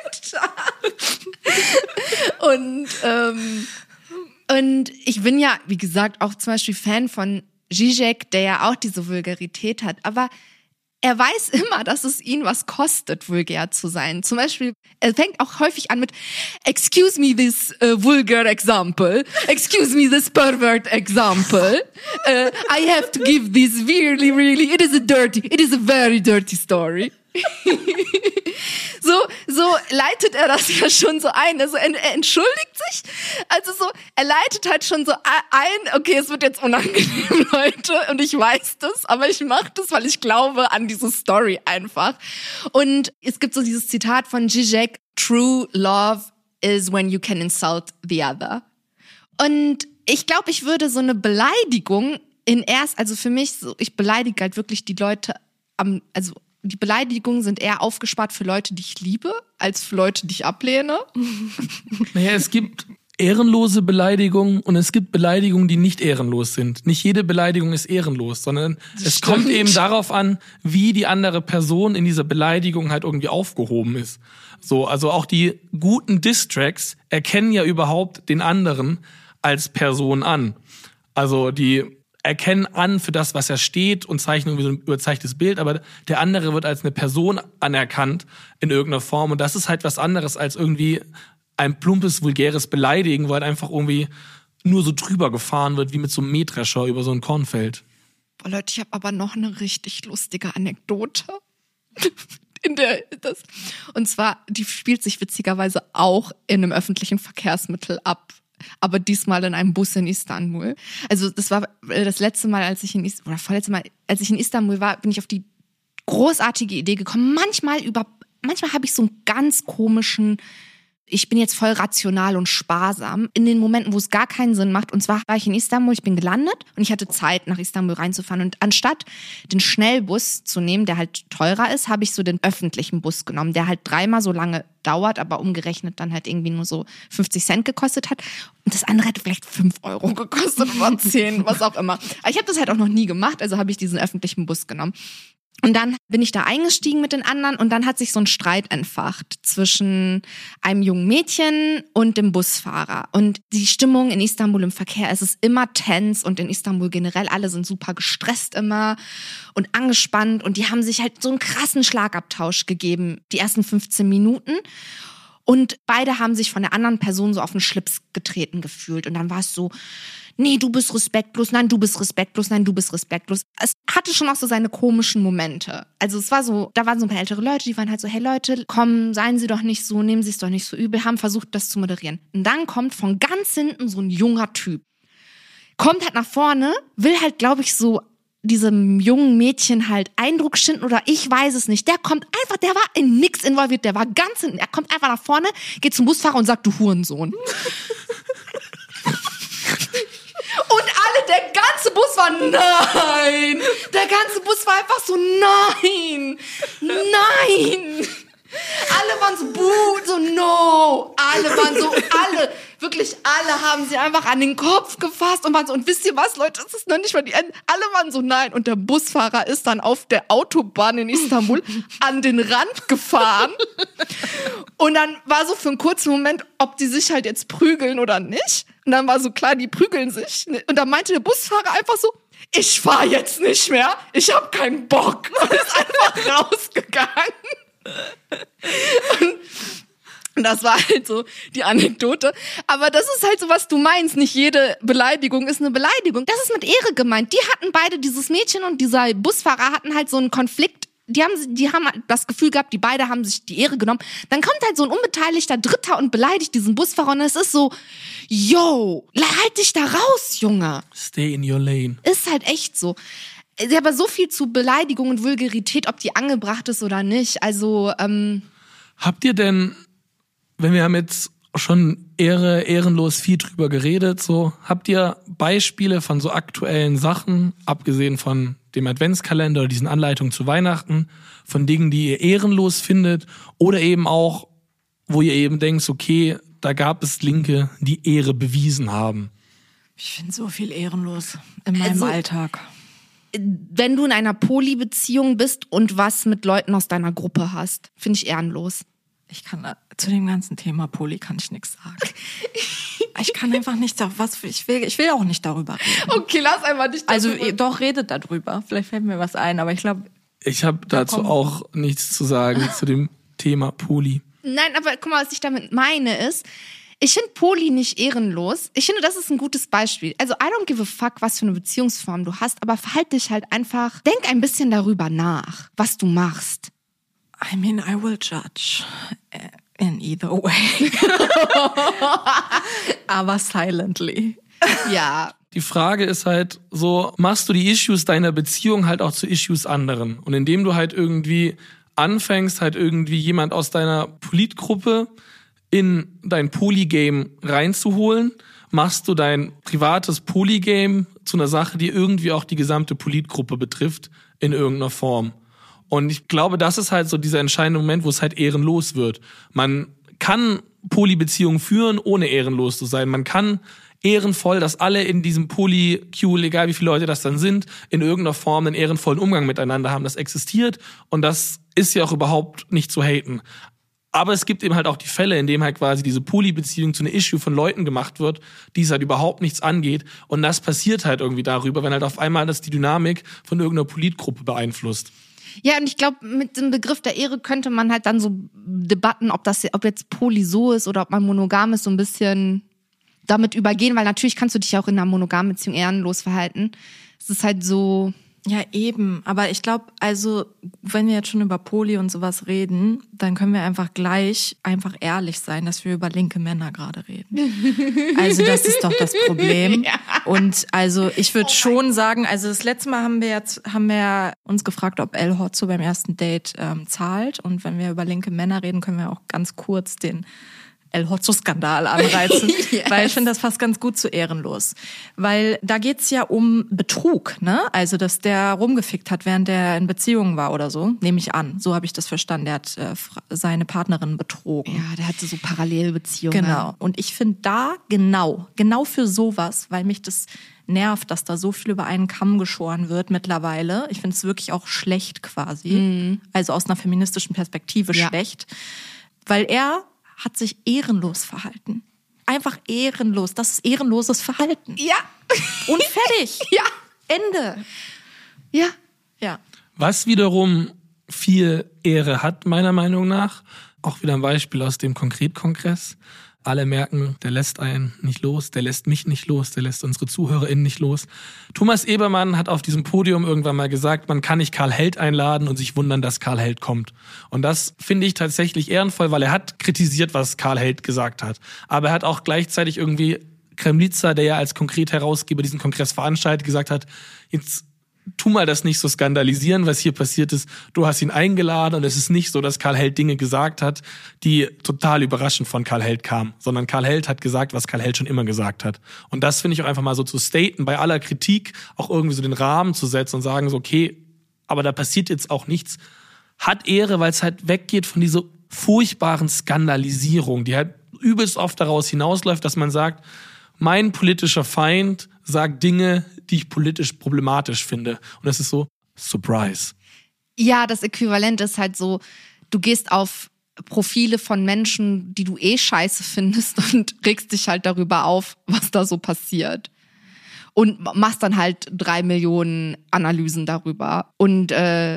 Freundschaft. Und ich bin ja, wie gesagt, auch zum Beispiel Fan von Zizek, der ja auch diese Vulgarität hat. Aber er weiß immer, dass es ihn was kostet, vulgär zu sein. Zum Beispiel, er fängt auch häufig an mit "Excuse me this vulgar example. Excuse me this pervert example. I have to give this really, it is a very dirty story." So leitet er das ja schon so ein. Also er entschuldigt sich. Also so, er leitet halt schon so ein, okay, es wird jetzt unangenehm, Leute. Und ich weiß das, aber ich mache das, weil ich glaube an diese Story einfach. Und es gibt so dieses Zitat von Zizek: "True love is when you can insult the other." Und ich glaube, ich würde so eine Beleidigung also für mich, so, ich beleidige halt wirklich die Leute die Beleidigungen sind eher aufgespart für Leute, die ich liebe, als für Leute, die ich ablehne. Naja, es gibt ehrenlose Beleidigungen und es gibt Beleidigungen, die nicht ehrenlos sind. Nicht jede Beleidigung ist ehrenlos, sondern es kommt eben darauf an, wie die andere Person in dieser Beleidigung halt irgendwie aufgehoben ist. So, also auch die guten Diss-Tracks erkennen ja überhaupt den anderen als Person an. Also die erkennen an für das, was er steht und zeichnen irgendwie so ein überzeichnetes Bild, aber der andere wird als eine Person anerkannt in irgendeiner Form und das ist halt was anderes als irgendwie ein plumpes, vulgäres Beleidigen, wo halt einfach irgendwie nur so drüber gefahren wird, wie mit so einem Mähdrescher über so ein Kornfeld. Boah, Leute, ich habe aber noch eine richtig lustige Anekdote. Und zwar, die spielt sich witzigerweise auch in einem öffentlichen Verkehrsmittel ab. Aber diesmal in einem Bus in Istanbul. Also das war das letzte Mal, als ich in Istanbul war, bin ich auf die großartige Idee gekommen. Manchmal habe ich so einen ganz komischen, ich bin jetzt voll rational und sparsam, in den Momenten, wo es gar keinen Sinn macht. Und zwar war ich in Istanbul, ich bin gelandet und ich hatte Zeit, nach Istanbul reinzufahren. Und anstatt den Schnellbus zu nehmen, der halt teurer ist, habe ich so den öffentlichen Bus genommen, der halt 3-mal so lange dauert, aber umgerechnet dann halt irgendwie nur so 50 Cent gekostet hat. Und das andere hätte vielleicht 5 Euro gekostet oder 10, was auch immer. Aber ich habe das halt auch noch nie gemacht, also habe ich diesen öffentlichen Bus genommen. Und dann bin ich da eingestiegen mit den anderen und dann hat sich so ein Streit entfacht zwischen einem jungen Mädchen und dem Busfahrer. Und die Stimmung in Istanbul im Verkehr, es ist immer tense und in Istanbul generell, alle sind super gestresst immer und angespannt und die haben sich halt so einen krassen Schlagabtausch gegeben, die ersten 15 Minuten. Und beide haben sich von der anderen Person so auf den Schlips getreten gefühlt. Und dann war es so, nee, du bist respektlos, nein, du bist respektlos, nein, du bist respektlos. Es hatte schon auch so seine komischen Momente. Also es war so, da waren so ein paar ältere Leute, die waren halt so, hey Leute, komm, seien Sie doch nicht so, nehmen Sie es doch nicht so übel, haben versucht, das zu moderieren. Und dann kommt von ganz hinten so ein junger Typ. Kommt halt nach vorne, will halt, glaube ich, so diesem jungen Mädchen halt Eindruck schinden oder ich weiß es nicht. Der kommt einfach, der war in nix involviert, der war ganz hinten. Er kommt einfach nach vorne, geht zum Busfahrer und sagt, du Hurensohn. Und der ganze Bus war nein. Der ganze Bus war einfach so nein. Nein. Alle waren so buh, so no. Alle wirklich alle haben sie einfach an den Kopf gefasst und waren so, und wisst ihr was, Leute, das ist noch nicht mal die Ende. Alle waren so, nein. Und der Busfahrer ist dann auf der Autobahn in Istanbul an den Rand gefahren. Und dann war so für einen kurzen Moment, ob die sich halt jetzt prügeln oder nicht. Und dann war so klar, die prügeln sich. Und dann meinte der Busfahrer einfach so, ich fahr jetzt nicht mehr, ich hab keinen Bock. Und ist einfach rausgegangen. Und das war halt so die Anekdote. Aber das ist halt so, was du meinst. Nicht jede Beleidigung ist eine Beleidigung. Das ist mit Ehre gemeint. Die hatten beide, dieses Mädchen und dieser Busfahrer hatten halt so einen Konflikt. Die haben das Gefühl gehabt, die beide haben sich die Ehre genommen. Dann kommt halt so ein unbeteiligter Dritter und beleidigt diesen Busfahrer. Und es ist so, yo, halt dich da raus, Junge. Stay in your lane. Ist halt echt so. Aber so viel zu Beleidigung und Vulgarität, ob die angebracht ist oder nicht. Also, Habt ihr denn, wenn wir haben jetzt schon ehrenlos viel drüber geredet, so, habt ihr Beispiele von so aktuellen Sachen, abgesehen von dem Adventskalender oder diesen Anleitungen zu Weihnachten, von Dingen, die ihr ehrenlos findet oder eben auch, wo ihr eben denkt, okay, da gab es Linke, die Ehre bewiesen haben? Ich finde so viel ehrenlos in meinem Alltag. Wenn du in einer Poly-Beziehung bist und was mit Leuten aus deiner Gruppe hast, finde ich ehrenlos. Ich kann zu dem ganzen Thema Poly kann ich nichts sagen. Ich kann einfach nicht ich will auch nicht darüber reden. Okay, lass einfach nicht darüber. Also doch, redet darüber. Vielleicht fällt mir was ein, aber ich glaube... Ich habe dazu auch nichts zu sagen, zu dem Thema Poly. Nein, aber guck mal, was ich damit meine ist, ich finde Poly nicht ehrenlos. Ich finde, das ist ein gutes Beispiel. Also I don't give a fuck, was für eine Beziehungsform du hast, aber verhalte dich halt einfach, denk ein bisschen darüber nach, was du machst. I mean, I will judge in either way. Aber silently. Ja. Die Frage ist halt so, machst du die Issues deiner Beziehung halt auch zu Issues anderen? Und indem du halt irgendwie anfängst, halt irgendwie jemand aus deiner Politgruppe in dein Polygame reinzuholen, machst du dein privates Polygame zu einer Sache, die irgendwie auch die gesamte Politgruppe betrifft, in irgendeiner Form. Und ich glaube, das ist halt so dieser entscheidende Moment, wo es halt ehrenlos wird. Man kann Polybeziehungen führen, ohne ehrenlos zu sein. Man kann ehrenvoll, dass alle in diesem Poly-Queue, egal wie viele Leute das dann sind, in irgendeiner Form einen ehrenvollen Umgang miteinander haben. Das existiert und das ist ja auch überhaupt nicht zu haten. Aber es gibt eben halt auch die Fälle, in denen halt quasi diese Poly-Beziehung zu einer Issue von Leuten gemacht wird, die es halt überhaupt nichts angeht. Und das passiert halt irgendwie darüber, wenn halt auf einmal das die Dynamik von irgendeiner Politgruppe beeinflusst. Ja, und ich glaube, mit dem Begriff der Ehre könnte man halt dann so Debatten, ob jetzt Poly so ist oder ob man monogam ist, so ein bisschen damit übergehen, weil natürlich kannst du dich auch in einer monogamen Beziehung ehrenlos verhalten. Es ist halt so... Ja, eben. Aber ich glaube, also, wenn wir jetzt schon über Poly und sowas reden, dann können wir einfach ehrlich sein, dass wir über linke Männer gerade reden. Also, das ist doch das Problem. Ja. Und also, ich würde schon sagen, also das letzte Mal haben wir uns gefragt, ob El Hotzo beim ersten Date zahlt. Und wenn wir über linke Männer reden, können wir auch ganz kurz den El Hotzo-Skandal anreißen, yes. Weil ich finde das fast ganz gut zu ehrenlos. Weil da geht's ja um Betrug, ne? Also, dass der rumgefickt hat, während der in Beziehungen war oder so, nehme ich an. So habe ich das verstanden. Der hat seine Partnerin betrogen. Ja, der hatte so Parallelbeziehungen. Genau. Und ich finde da genau für sowas, weil mich das nervt, dass da so viel über einen Kamm geschoren wird mittlerweile. Ich finde es wirklich auch schlecht quasi. Mhm. Also aus einer feministischen Perspektive schlecht. Weil er hat sich ehrenlos verhalten. Einfach ehrenlos. Das ist ehrenloses Verhalten. Ja. Und fertig. Ja. Ende. Ja. Was wiederum viel Ehre hat, meiner Meinung nach, auch wieder ein Beispiel aus dem Konkretkongress. Alle merken, der lässt einen nicht los, der lässt mich nicht los, der lässt unsere ZuhörerInnen nicht los. Thomas Ebermann hat auf diesem Podium irgendwann mal gesagt, man kann nicht Karl Held einladen und sich wundern, dass Karl Held kommt. Und das finde ich tatsächlich ehrenvoll, weil er hat kritisiert, was Karl Held gesagt hat. Aber er hat auch gleichzeitig irgendwie Kremlitzer, der ja als Konkret-Herausgeber diesen Kongress veranstaltet, gesagt hat, jetzt tu mal das nicht so skandalisieren, was hier passiert ist. Du hast ihn eingeladen und es ist nicht so, dass Karl Held Dinge gesagt hat, die total überraschend von Karl Held kamen, sondern Karl Held hat gesagt, was Karl Held schon immer gesagt hat. Und das finde ich auch einfach mal so zu staten, bei aller Kritik auch irgendwie so den Rahmen zu setzen und sagen so, okay, aber da passiert jetzt auch nichts. Hat Ehre, weil es halt weggeht von dieser furchtbaren Skandalisierung, die halt übelst oft daraus hinausläuft, dass man sagt, mein politischer Feind sagt Dinge, die ich politisch problematisch finde. Und das ist so, Surprise. Ja, das Äquivalent ist halt so, du gehst auf Profile von Menschen, die du scheiße findest und regst dich halt darüber auf, was da so passiert. Und machst dann halt 3 Millionen Analysen darüber. Und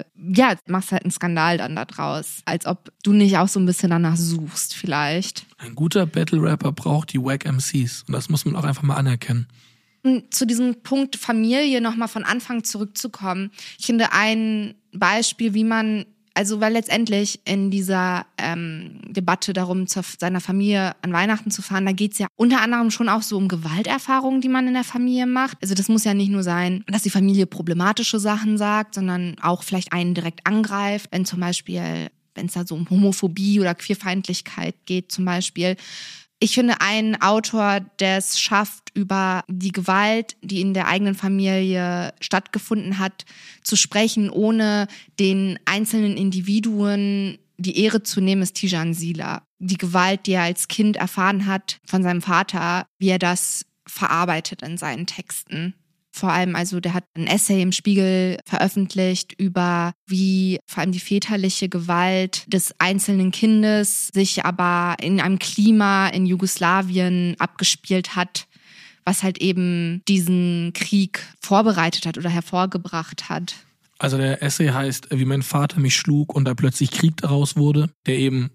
machst halt einen Skandal dann da draus. Als ob du nicht auch so ein bisschen danach suchst vielleicht. Ein guter Battle-Rapper braucht die Wack MCs. Und das muss man auch einfach mal anerkennen. Und zu diesem Punkt Familie nochmal von Anfang zurückzukommen. Ich finde ein Beispiel, wie man, weil letztendlich in dieser Debatte darum, zu seiner Familie an Weihnachten zu fahren, da geht's ja unter anderem schon auch so um Gewalterfahrungen, die man in der Familie macht. Also das muss ja nicht nur sein, dass die Familie problematische Sachen sagt, sondern auch vielleicht einen direkt angreift, wenn zum Beispiel, wenn es da so um Homophobie oder Queerfeindlichkeit geht zum Beispiel. Ich finde, ein Autor, der es schafft, über die Gewalt, die in der eigenen Familie stattgefunden hat, zu sprechen, ohne den einzelnen Individuen die Ehre zu nehmen, ist Tijan Sila. Die Gewalt, die er als Kind erfahren hat von seinem Vater, wie er das verarbeitet in seinen Texten. Vor allem, der hat ein Essay im Spiegel veröffentlicht über wie vor allem die väterliche Gewalt des einzelnen Kindes sich aber in einem Klima in Jugoslawien abgespielt hat, was halt eben diesen Krieg vorbereitet hat oder hervorgebracht hat. Also der Essay heißt, wie mein Vater mich schlug und da plötzlich Krieg daraus wurde, der eben,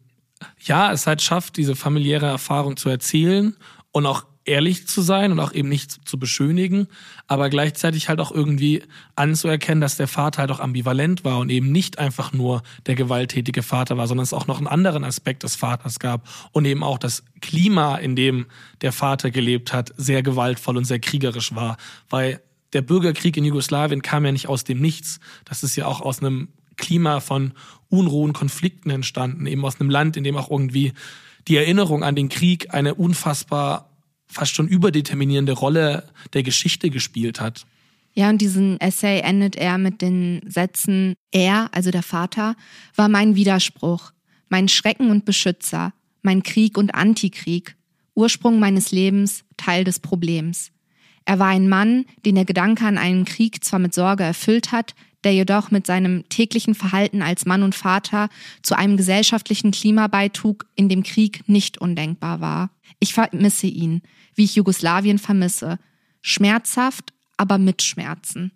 es halt schafft, diese familiäre Erfahrung zu erzählen und auch ehrlich zu sein und auch eben nicht zu beschönigen, aber gleichzeitig halt auch irgendwie anzuerkennen, dass der Vater halt auch ambivalent war und eben nicht einfach nur der gewalttätige Vater war, sondern es auch noch einen anderen Aspekt des Vaters gab und eben auch das Klima, in dem der Vater gelebt hat, sehr gewaltvoll und sehr kriegerisch war, weil der Bürgerkrieg in Jugoslawien kam ja nicht aus dem Nichts, das ist ja auch aus einem Klima von Unruhen, Konflikten entstanden, eben aus einem Land, in dem auch irgendwie die Erinnerung an den Krieg eine unfassbar fast schon überdeterminierende Rolle der Geschichte gespielt hat. Ja, und diesen Essay endet er mit den Sätzen, er, also der Vater, war mein Widerspruch, mein Schrecken und Beschützer, mein Krieg und Antikrieg, Ursprung meines Lebens, Teil des Problems. Er war ein Mann, den der Gedanke an einen Krieg zwar mit Sorge erfüllt hat, der jedoch mit seinem täglichen Verhalten als Mann und Vater zu einem gesellschaftlichen Klima beitrug, in dem Krieg nicht undenkbar war. Ich vermisse ihn, wie ich Jugoslawien vermisse. Schmerzhaft, aber mit Schmerzen.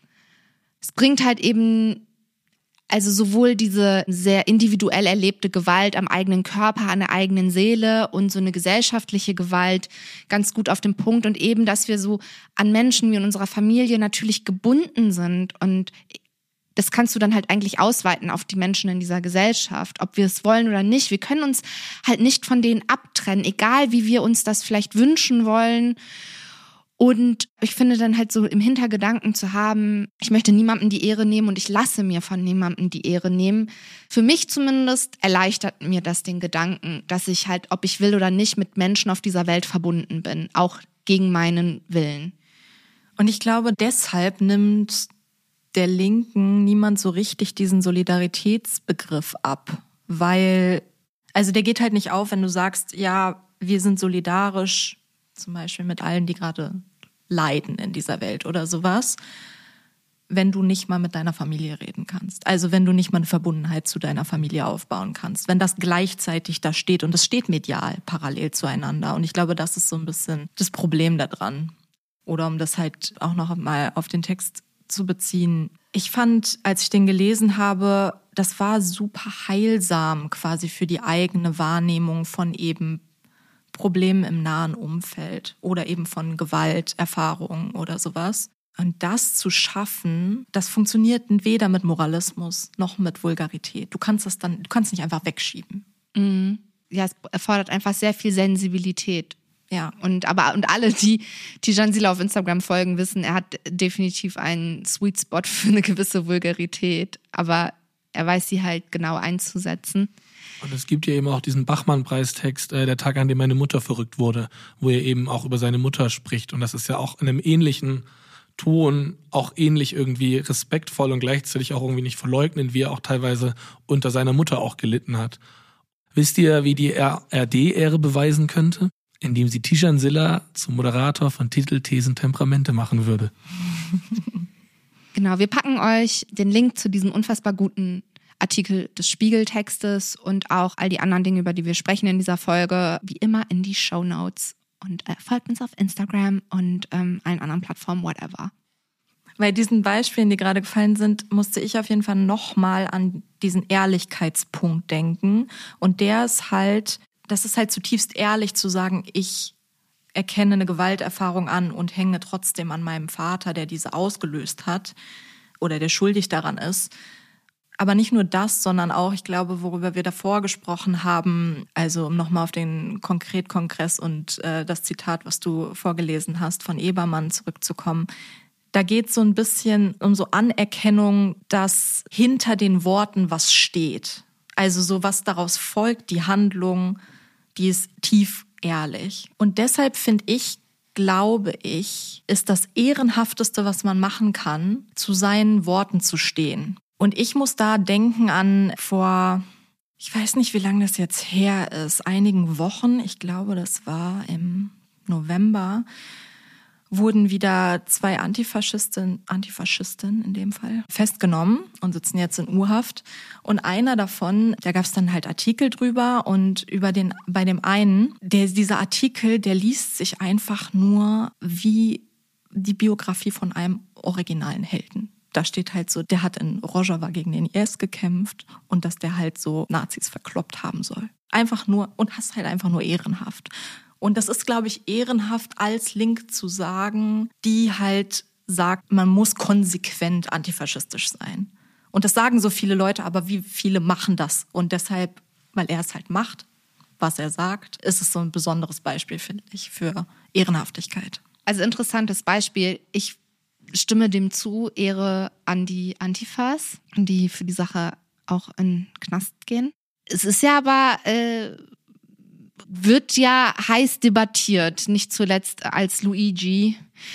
Es bringt halt eben sowohl diese sehr individuell erlebte Gewalt am eigenen Körper, an der eigenen Seele und so eine gesellschaftliche Gewalt ganz gut auf den Punkt und eben, dass wir so an Menschen wie in unserer Familie natürlich gebunden sind und das kannst du dann halt eigentlich ausweiten auf die Menschen in dieser Gesellschaft, ob wir es wollen oder nicht. Wir können uns halt nicht von denen abtrennen, egal wie wir uns das vielleicht wünschen wollen. Und ich finde dann halt so im Hintergedanken zu haben, ich möchte niemandem die Ehre nehmen und ich lasse mir von niemandem die Ehre nehmen. Für mich zumindest erleichtert mir das den Gedanken, dass ich halt, ob ich will oder nicht, mit Menschen auf dieser Welt verbunden bin, auch gegen meinen Willen. Und ich glaube, deshalb nimmt der Linken niemand so richtig diesen Solidaritätsbegriff ab, weil, der geht halt nicht auf, wenn du sagst, ja, wir sind solidarisch, zum Beispiel mit allen, die gerade leiden in dieser Welt oder sowas, wenn du nicht mal mit deiner Familie reden kannst. Also wenn du nicht mal eine Verbundenheit zu deiner Familie aufbauen kannst. Wenn das gleichzeitig da steht und es steht medial parallel zueinander. Und ich glaube, das ist so ein bisschen das Problem daran. Oder um das halt auch noch mal auf den Text zu beziehen. Ich fand, als ich den gelesen habe, das war super heilsam quasi für die eigene Wahrnehmung von eben Problemen im nahen Umfeld oder eben von Gewalterfahrungen oder sowas. Und das zu schaffen, das funktioniert weder mit Moralismus noch mit Vulgarität. Du kannst nicht einfach wegschieben. Mhm. Ja, es erfordert einfach sehr viel Sensibilität. Ja. Und alle, die Tijan Sila auf Instagram folgen, wissen, er hat definitiv einen Sweet Spot für eine gewisse Vulgarität. Aber er weiß sie halt genau einzusetzen. Und es gibt ja eben auch diesen Bachmann-Preistext, der Tag, an dem meine Mutter verrückt wurde, wo er eben auch über seine Mutter spricht. Und das ist ja auch in einem ähnlichen Ton, auch ähnlich irgendwie respektvoll und gleichzeitig auch irgendwie nicht verleugnen, wie er auch teilweise unter seiner Mutter auch gelitten hat. Wisst ihr, wie die ARD Ehre beweisen könnte? Indem sie Tijan Siller zum Moderator von Titel, Thesen, Temperamente machen würde. Genau, wir packen euch den Link zu diesem unfassbar guten Artikel des Spiegeltextes und auch all die anderen Dinge, über die wir sprechen in dieser Folge, wie immer in die Shownotes. Und folgt uns auf Instagram und allen anderen Plattformen, whatever. Bei diesen Beispielen, die gerade gefallen sind, musste ich auf jeden Fall nochmal an diesen Ehrlichkeitspunkt denken. Und das ist halt zutiefst ehrlich zu sagen, ich erkenne eine Gewalterfahrung an und hänge trotzdem an meinem Vater, der diese ausgelöst hat oder der schuldig daran ist. Aber nicht nur das, sondern auch, ich glaube, worüber wir davor gesprochen haben, also um nochmal auf den Konkretkongress und das Zitat, was du vorgelesen hast, von Ebermann zurückzukommen. Da geht es so ein bisschen um so Anerkennung, dass hinter den Worten was steht. Also so was daraus folgt, die Handlung, die ist tief ehrlich. Und deshalb glaube ich, ist das Ehrenhafteste, was man machen kann, zu seinen Worten zu stehen. Und ich muss da denken an ich weiß nicht, wie lange das jetzt her ist, einigen Wochen, ich glaube, das war im November, wurden wieder 2 Antifaschisten in dem Fall, festgenommen und sitzen jetzt in U-Haft. Und einer davon, da gab es dann halt Artikel drüber und bei dem einen, dieser Artikel, der liest sich einfach nur wie die Biografie von einem originalen Helden. Da steht halt so, der hat in Rojava gegen den IS gekämpft und dass der halt so Nazis verkloppt haben soll. Einfach nur, und hast halt einfach nur ehrenhaft. Und das ist, glaube ich, ehrenhaft als Link zu sagen, die halt sagt, man muss konsequent antifaschistisch sein. Und das sagen so viele Leute, aber wie viele machen das? Und deshalb, weil er es halt macht, was er sagt, ist es so ein besonderes Beispiel, finde ich, für Ehrenhaftigkeit. Also interessantes Beispiel. Ich stimme dem zu, Ehre an die Antifas, die für die Sache auch in den Knast gehen. Es ist ja aber... wird ja heiß debattiert, nicht zuletzt als Luigi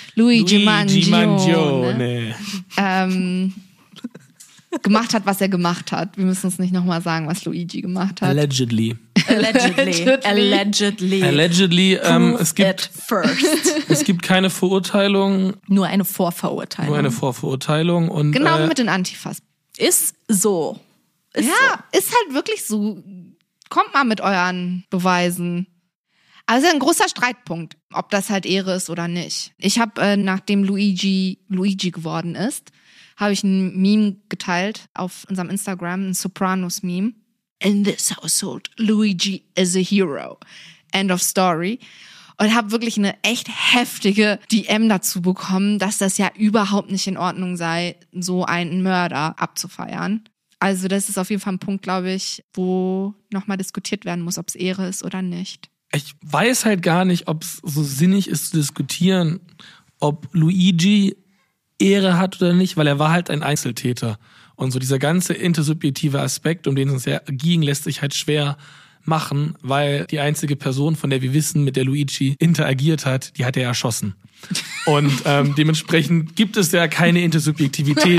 Mangione gemacht hat, was er gemacht hat. Wir müssen uns nicht nochmal sagen, was Luigi gemacht hat. Allegedly. Es gibt keine Verurteilung. Nur eine Vorverurteilung. Und, genau mit den Antifas. Ist so. Ist halt wirklich so. Kommt mal mit euren Beweisen. Also ein großer Streitpunkt, ob das halt Ehre ist oder nicht. Ich habe, nachdem Luigi geworden ist, habe ich ein Meme geteilt auf unserem Instagram, ein Sopranos-Meme. In this household, Luigi is a hero. End of story. Und habe wirklich eine echt heftige DM dazu bekommen, dass das ja überhaupt nicht in Ordnung sei, so einen Mörder abzufeiern. Also das ist auf jeden Fall ein Punkt, glaube ich, wo nochmal diskutiert werden muss, ob es Ehre ist oder nicht. Ich weiß halt gar nicht, ob es so sinnig ist zu diskutieren, ob Luigi Ehre hat oder nicht, weil er war halt ein Einzeltäter. Und so dieser ganze intersubjektive Aspekt, um den es uns ja ging, lässt sich halt schwer machen, weil die einzige Person, von der wir wissen, mit der Luigi interagiert hat, die hat er erschossen. Und dementsprechend gibt es ja keine Intersubjektivität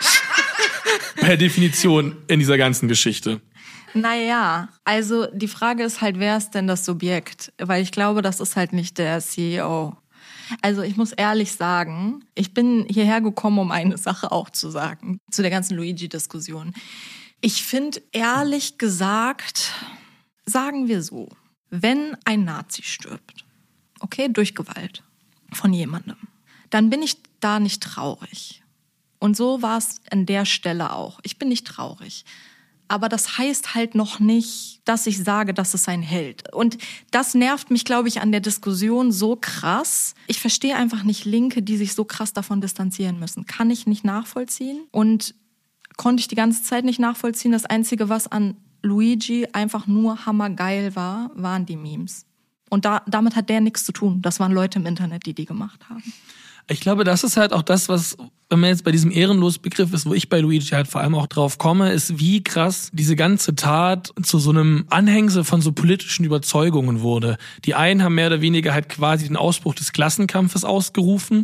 per Definition in dieser ganzen Geschichte. Naja, also die Frage ist halt, wer ist denn das Subjekt? Weil ich glaube, das ist halt nicht der CEO. Also ich muss ehrlich sagen, ich bin hierher gekommen, um eine Sache auch zu sagen, zu der ganzen Luigi-Diskussion. Ich finde, ehrlich gesagt, sagen wir so, wenn ein Nazi stirbt, okay, durch Gewalt von jemandem, dann bin ich da nicht traurig. Und so war es an der Stelle auch. Ich bin nicht traurig. Aber das heißt halt noch nicht, dass ich sage, das ist ein Held. Und das nervt mich, glaube ich, an der Diskussion so krass. Ich verstehe einfach nicht Linke, die sich so krass davon distanzieren müssen. Kann ich nicht nachvollziehen. Und konnte ich die ganze Zeit nicht nachvollziehen. Das Einzige, was an Luigi einfach nur hammergeil war, waren die Memes. Und damit hat der nichts zu tun. Das waren Leute im Internet, die gemacht haben. Ich glaube, das ist halt auch das, was, wenn man jetzt bei diesem Ehrenlos-Begriff ist, wo ich bei Luigi halt vor allem auch drauf komme, ist, wie krass diese ganze Tat zu so einem Anhängsel von so politischen Überzeugungen wurde. Die einen haben mehr oder weniger halt quasi den Ausbruch des Klassenkampfes ausgerufen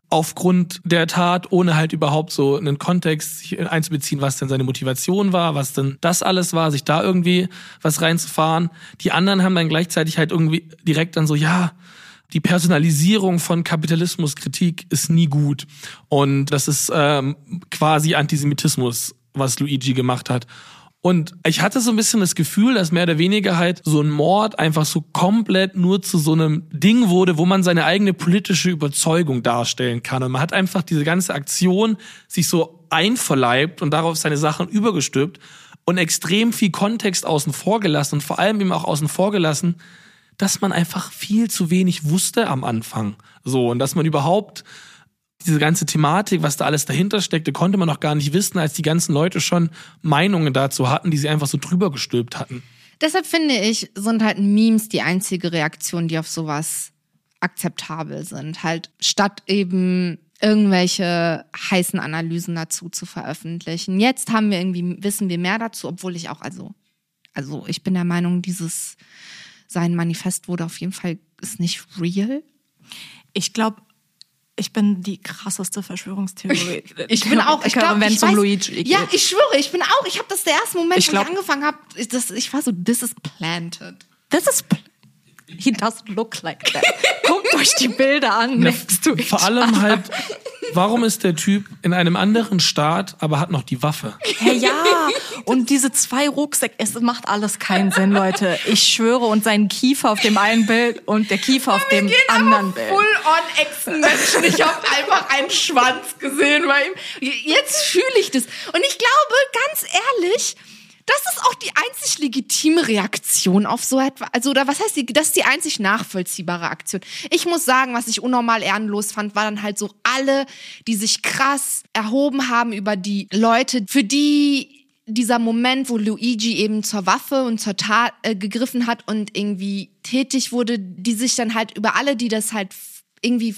aufgrund der Tat, ohne halt überhaupt so einen Kontext sich einzubeziehen, was denn seine Motivation war, was denn das alles war, sich da irgendwie was reinzufahren. Die anderen haben dann gleichzeitig halt irgendwie direkt dann so, ja, die Personalisierung von Kapitalismuskritik ist nie gut. Und das ist quasi Antisemitismus, was Luigi gemacht hat. Und ich hatte so ein bisschen das Gefühl, dass mehr oder weniger halt so ein Mord einfach so komplett nur zu so einem Ding wurde, wo man seine eigene politische Überzeugung darstellen kann. Und man hat einfach diese ganze Aktion sich so einverleibt und darauf seine Sachen übergestülpt und extrem viel Kontext außen vor gelassen und vor allem eben auch außen vor gelassen, dass man einfach viel zu wenig wusste am Anfang. So, und dass man überhaupt diese ganze Thematik, was da alles dahinter steckte, konnte man noch gar nicht wissen, als die ganzen Leute schon Meinungen dazu hatten, die sie einfach so drüber gestülpt hatten. Deshalb finde ich, sind halt Memes die einzige Reaktion, die auf sowas akzeptabel sind. Halt statt eben irgendwelche heißen Analysen dazu zu veröffentlichen. Jetzt wissen wir mehr dazu, obwohl ich auch, also ich bin der Meinung, sein Manifest wurde auf jeden Fall, ist nicht real. Ich glaube, ich bin die krasseste Verschwörungstheorie. Ich glaube, wenn es um Luigi geht. Ja, ich schwöre, ich habe das der erste Moment, wo ich angefangen habe, ich war so, this is planted. He doesn't look like that. Guckt euch die Bilder an. Next to Vor allem halt, warum ist der Typ in einem anderen Staat, aber hat noch die Waffe? Hey, ja, und diese 2 Rucksäcke, es macht alles keinen Sinn, Leute. Ich schwöre, und sein Kiefer auf dem einen Bild und der Kiefer auf dem anderen Bild. Full-on-Echsen-Menschen. Ich habe einfach einen Schwanz gesehen bei ihm. Jetzt fühle ich das. Und ich glaube, ganz ehrlich, das ist auch die einzig legitime Reaktion auf so etwas. Also, oder was heißt das ist die einzig nachvollziehbare Aktion. Ich muss sagen, was ich unnormal ehrenlos fand, war dann halt so alle, die sich krass erhoben haben über die Leute, für die dieser Moment, wo Luigi eben zur Waffe und zur Tat gegriffen hat und irgendwie tätig wurde, die sich dann halt über alle, die das halt irgendwie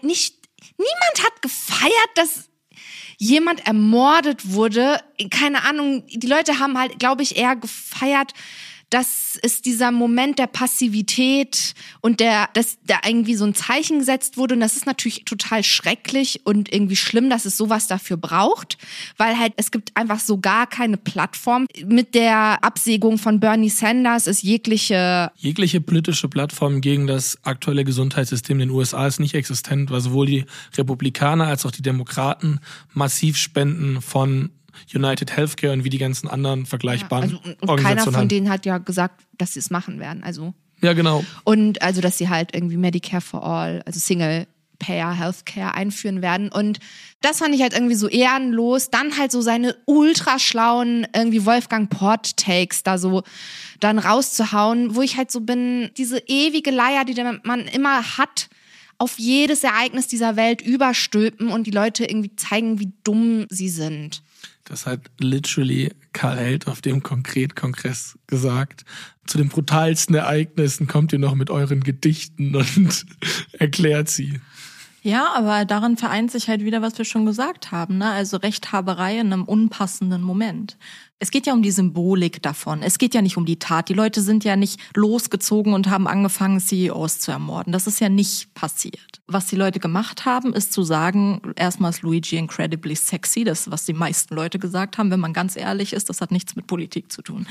niemand hat gefeiert, dass jemand ermordet wurde. Keine Ahnung, die Leute haben halt, glaube ich, eher gefeiert, dass es dieser Moment der Passivität und dass da irgendwie so ein Zeichen gesetzt wurde. Und das ist natürlich total schrecklich und irgendwie schlimm, dass es sowas dafür braucht, weil halt es gibt einfach so gar keine Plattform. Mit der Absägung von Bernie Sanders ist jegliche politische Plattform gegen das aktuelle Gesundheitssystem in den USA ist nicht existent, weil sowohl die Republikaner als auch die Demokraten massiv Spenden von United Healthcare und wie die ganzen anderen vergleichbaren und Organisationen keiner von haben. denen hat ja gesagt, dass sie es machen werden. Also ja, genau. Und also, dass sie halt irgendwie Medicare for All, also Single-Payer Healthcare einführen werden. Und das fand ich halt irgendwie so ehrenlos. Dann halt so seine ultraschlauen irgendwie Wolfgang Port-Takes da so dann rauszuhauen, wo ich halt so bin, diese ewige Leier, die man immer hat, auf jedes Ereignis dieser Welt überstülpen und die Leute irgendwie zeigen, wie dumm sie sind. Das hat literally Karl Held auf dem Konkret-Kongress gesagt. Zu den brutalsten Ereignissen kommt ihr noch mit euren Gedichten und erklärt sie. Ja, aber daran vereint sich halt wieder, was wir schon gesagt haben, ne? Also Rechthaberei in einem unpassenden Moment. Es geht ja um die Symbolik davon. Es geht ja nicht um die Tat. Die Leute sind ja nicht losgezogen und haben angefangen, CEOs zu ermorden. Das ist ja nicht passiert. Was die Leute gemacht haben, ist zu sagen, erstmal ist Luigi incredibly sexy. Das ist, was die meisten Leute gesagt haben, wenn man ganz ehrlich ist. Das hat nichts mit Politik zu tun.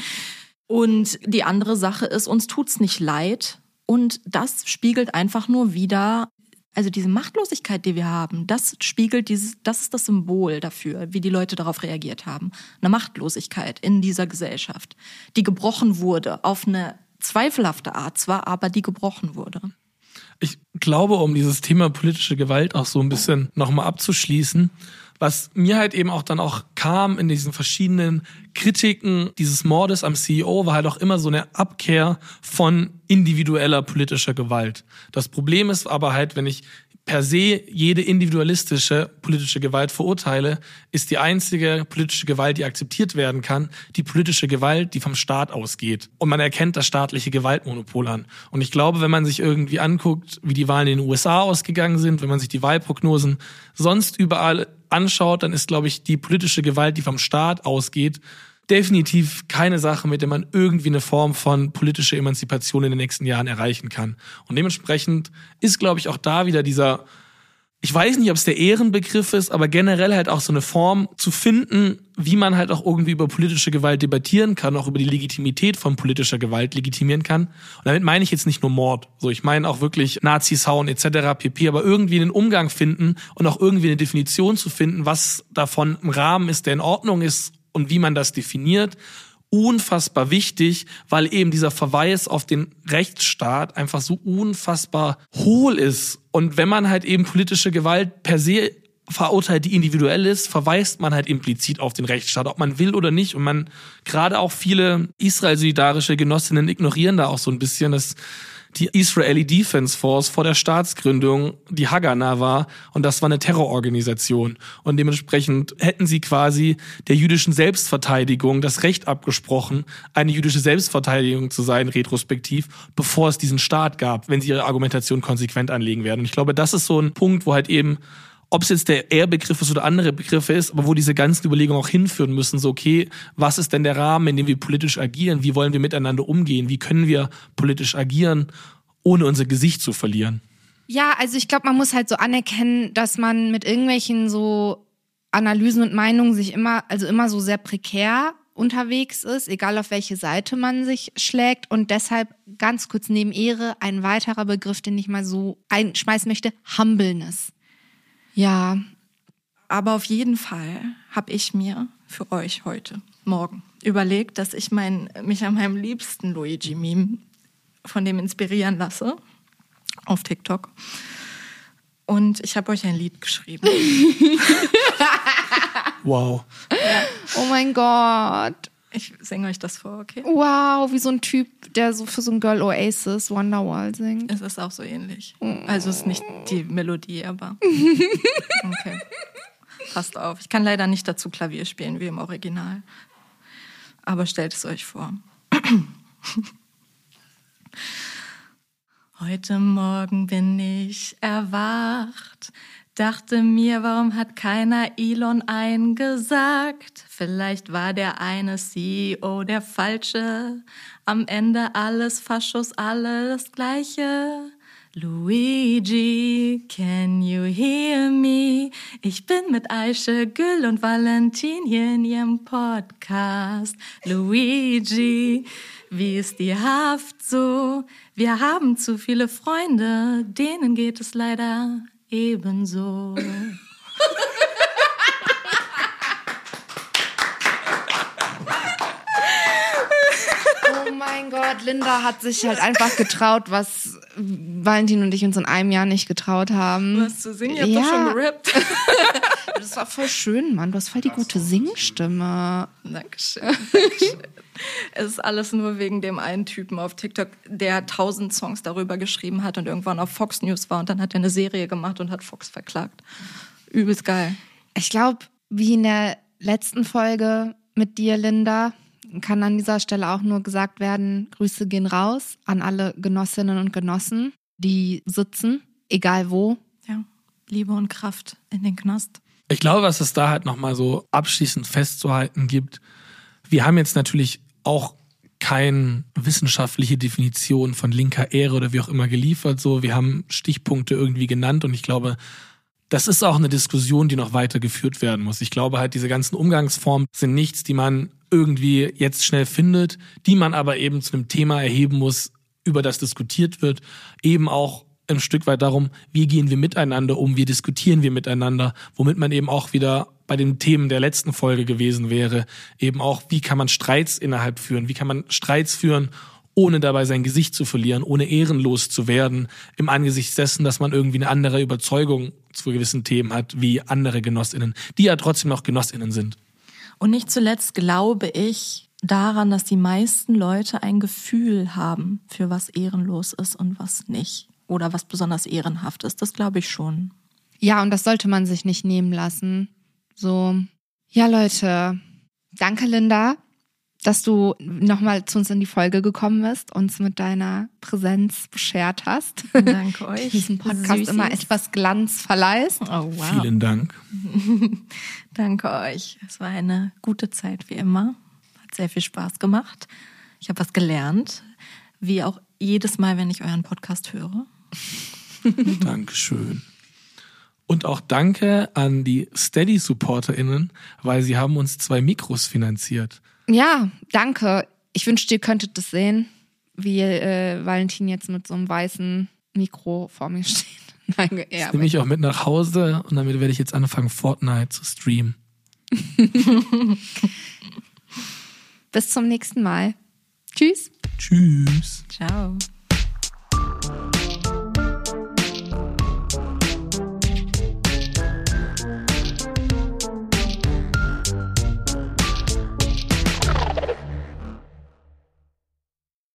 Und die andere Sache ist, uns tut's nicht leid. Und das spiegelt einfach nur wieder, also diese Machtlosigkeit, die wir haben, das spiegelt das ist das Symbol dafür, wie die Leute darauf reagiert haben. Eine Machtlosigkeit in dieser Gesellschaft, die gebrochen wurde, auf eine zweifelhafte Art zwar, aber die gebrochen wurde. Ich glaube, um dieses Thema politische Gewalt auch so ein bisschen nochmal abzuschließen, was mir halt eben auch dann auch kam in diesen verschiedenen Kritiken dieses Mordes am CEO, war halt auch immer so eine Abkehr von individueller politischer Gewalt. Das Problem ist aber halt, wenn ich per se jede individualistische politische Gewalt verurteile, ist die einzige politische Gewalt, die akzeptiert werden kann, die politische Gewalt, die vom Staat ausgeht. Und man erkennt das staatliche Gewaltmonopol an. Und ich glaube, wenn man sich irgendwie anguckt, wie die Wahlen in den USA ausgegangen sind, wenn man sich die Wahlprognosen sonst überall anschaut, dann ist, glaube ich, die politische Gewalt, die vom Staat ausgeht, definitiv keine Sache, mit der man irgendwie eine Form von politischer Emanzipation in den nächsten Jahren erreichen kann. Und dementsprechend ist, glaube ich, auch da wieder dieser ich weiß nicht, ob es der Ehrenbegriff ist, aber generell halt auch so eine Form zu finden, wie man halt auch irgendwie über politische Gewalt debattieren kann, auch über die Legitimität von politischer Gewalt legitimieren kann. Und damit meine ich jetzt nicht nur Mord. So, ich meine auch wirklich Nazis hauen etc. pp. Aber irgendwie einen Umgang finden und auch irgendwie eine Definition zu finden, was davon im Rahmen ist, der in Ordnung ist und wie man das definiert. Unfassbar wichtig, weil eben dieser Verweis auf den Rechtsstaat einfach so unfassbar hohl ist. Und wenn man halt eben politische Gewalt per se verurteilt, die individuell ist, verweist man halt implizit auf den Rechtsstaat, ob man will oder nicht. Und man, gerade auch viele israel-solidarische Genossinnen ignorieren da auch so ein bisschen, dass die Israeli Defense Force vor der Staatsgründung die Haganah war und das war eine Terrororganisation. Und dementsprechend hätten sie quasi der jüdischen Selbstverteidigung das Recht abgesprochen, eine jüdische Selbstverteidigung zu sein, retrospektiv, bevor es diesen Staat gab, wenn sie ihre Argumentation konsequent anlegen werden. Und ich glaube, das ist so ein Punkt, wo halt eben, ob es jetzt der Ehrbegriff ist oder andere Begriffe ist, aber wo diese ganzen Überlegungen auch hinführen müssen, so okay, was ist denn der Rahmen, in dem wir politisch agieren? Wie wollen wir miteinander umgehen? Wie können wir politisch agieren, ohne unser Gesicht zu verlieren? Ja, also ich glaube, man muss halt so anerkennen, dass man mit irgendwelchen so Analysen und Meinungen sich immer so sehr prekär unterwegs ist, egal auf welche Seite man sich schlägt. Und deshalb ganz kurz neben Ehre ein weiterer Begriff, den ich mal so einschmeißen möchte, Humbleness. Ja, aber auf jeden Fall habe ich mir für euch morgen überlegt, dass ich mich an meinem liebsten Luigi-Meme von dem inspirieren lasse auf TikTok. Und ich habe euch ein Lied geschrieben. Wow. Oh mein Gott. Ich singe euch das vor, okay? Wow, wie so ein Typ, der so für so ein Girl Oasis Wonderwall singt. Es ist auch so ähnlich. Also es ist nicht die Melodie, aber okay. Passt auf. Ich kann leider nicht dazu Klavier spielen wie im Original. Aber stellt es euch vor. Heute Morgen bin ich erwacht. Dachte mir, warum hat keiner Elon eingesagt? Vielleicht war der eine CEO der falsche. Am Ende alles Faschos, alles Gleiche. Luigi, can you hear me? Ich bin mit Aische, Gül und Valentin hier in ihrem Podcast. Luigi, wie ist die Haft so? Wir haben zu viele Freunde, denen geht es leider ebenso. Oh mein Gott, Linda hat sich halt einfach getraut, was Valentin und ich uns in einem Jahr nicht getraut haben. Was zu singen? Ihr habt doch schon gerappt. Das war voll schön, Mann. Du hast voll die gute Singstimme. Dankeschön. Dankeschön. Es ist alles nur wegen dem einen Typen auf TikTok, der 1000 Songs darüber geschrieben hat und irgendwann auf Fox News war und dann hat er eine Serie gemacht und hat Fox verklagt. Übelst geil. Ich glaube, wie in der letzten Folge mit dir, Linda, kann an dieser Stelle auch nur gesagt werden, Grüße gehen raus an alle Genossinnen und Genossen, die sitzen, egal wo. Ja, Liebe und Kraft in den Knast. Ich glaube, was es da halt nochmal so abschließend festzuhalten gibt, wir haben jetzt natürlich auch keine wissenschaftliche Definition von linker Ehre oder wie auch immer geliefert. So, wir haben Stichpunkte irgendwie genannt und ich glaube, das ist auch eine Diskussion, die noch weiter geführt werden muss. Ich glaube halt, diese ganzen Umgangsformen sind nichts, die man irgendwie jetzt schnell findet, die man aber eben zu einem Thema erheben muss, über das diskutiert wird. Eben auch ein Stück weit darum, wie gehen wir miteinander um, wie diskutieren wir miteinander, womit man eben auch wieder bei den Themen der letzten Folge gewesen wäre, eben auch, wie kann man Streits innerhalb führen, wie kann man Streits führen, ohne dabei sein Gesicht zu verlieren, ohne ehrenlos zu werden, im Angesicht dessen, dass man irgendwie eine andere Überzeugung zu gewissen Themen hat, wie andere GenossInnen, die ja trotzdem noch GenossInnen sind. Und nicht zuletzt glaube ich daran, dass die meisten Leute ein Gefühl haben, für was ehrenlos ist und was nicht. Oder was besonders ehrenhaft ist. Das glaube ich schon. Ja, und das sollte man sich nicht nehmen lassen. So, ja Leute, danke Linda, dass du nochmal zu uns in die Folge gekommen bist, uns mit deiner Präsenz beschert hast. Danke euch. Diesen Podcast Süßis. immer etwas Glanz verleihst. Oh, wow. Vielen Dank. Danke euch. Es war eine gute Zeit wie immer. Hat sehr viel Spaß gemacht. Ich habe was gelernt, wie auch jedes Mal, wenn ich euren Podcast höre. Dankeschön. Und auch danke an die Steady-SupporterInnen, weil sie haben uns 2 Mikros finanziert. Ja, danke. Ich wünschte, ihr könntet das sehen, wie Valentin jetzt mit so einem weißen Mikro vor mir steht. Nein, Das nehme ich auch mit nach Hause und damit werde ich jetzt anfangen, Fortnite zu streamen. Bis zum nächsten Mal. Tschüss. Tschüss. Ciao.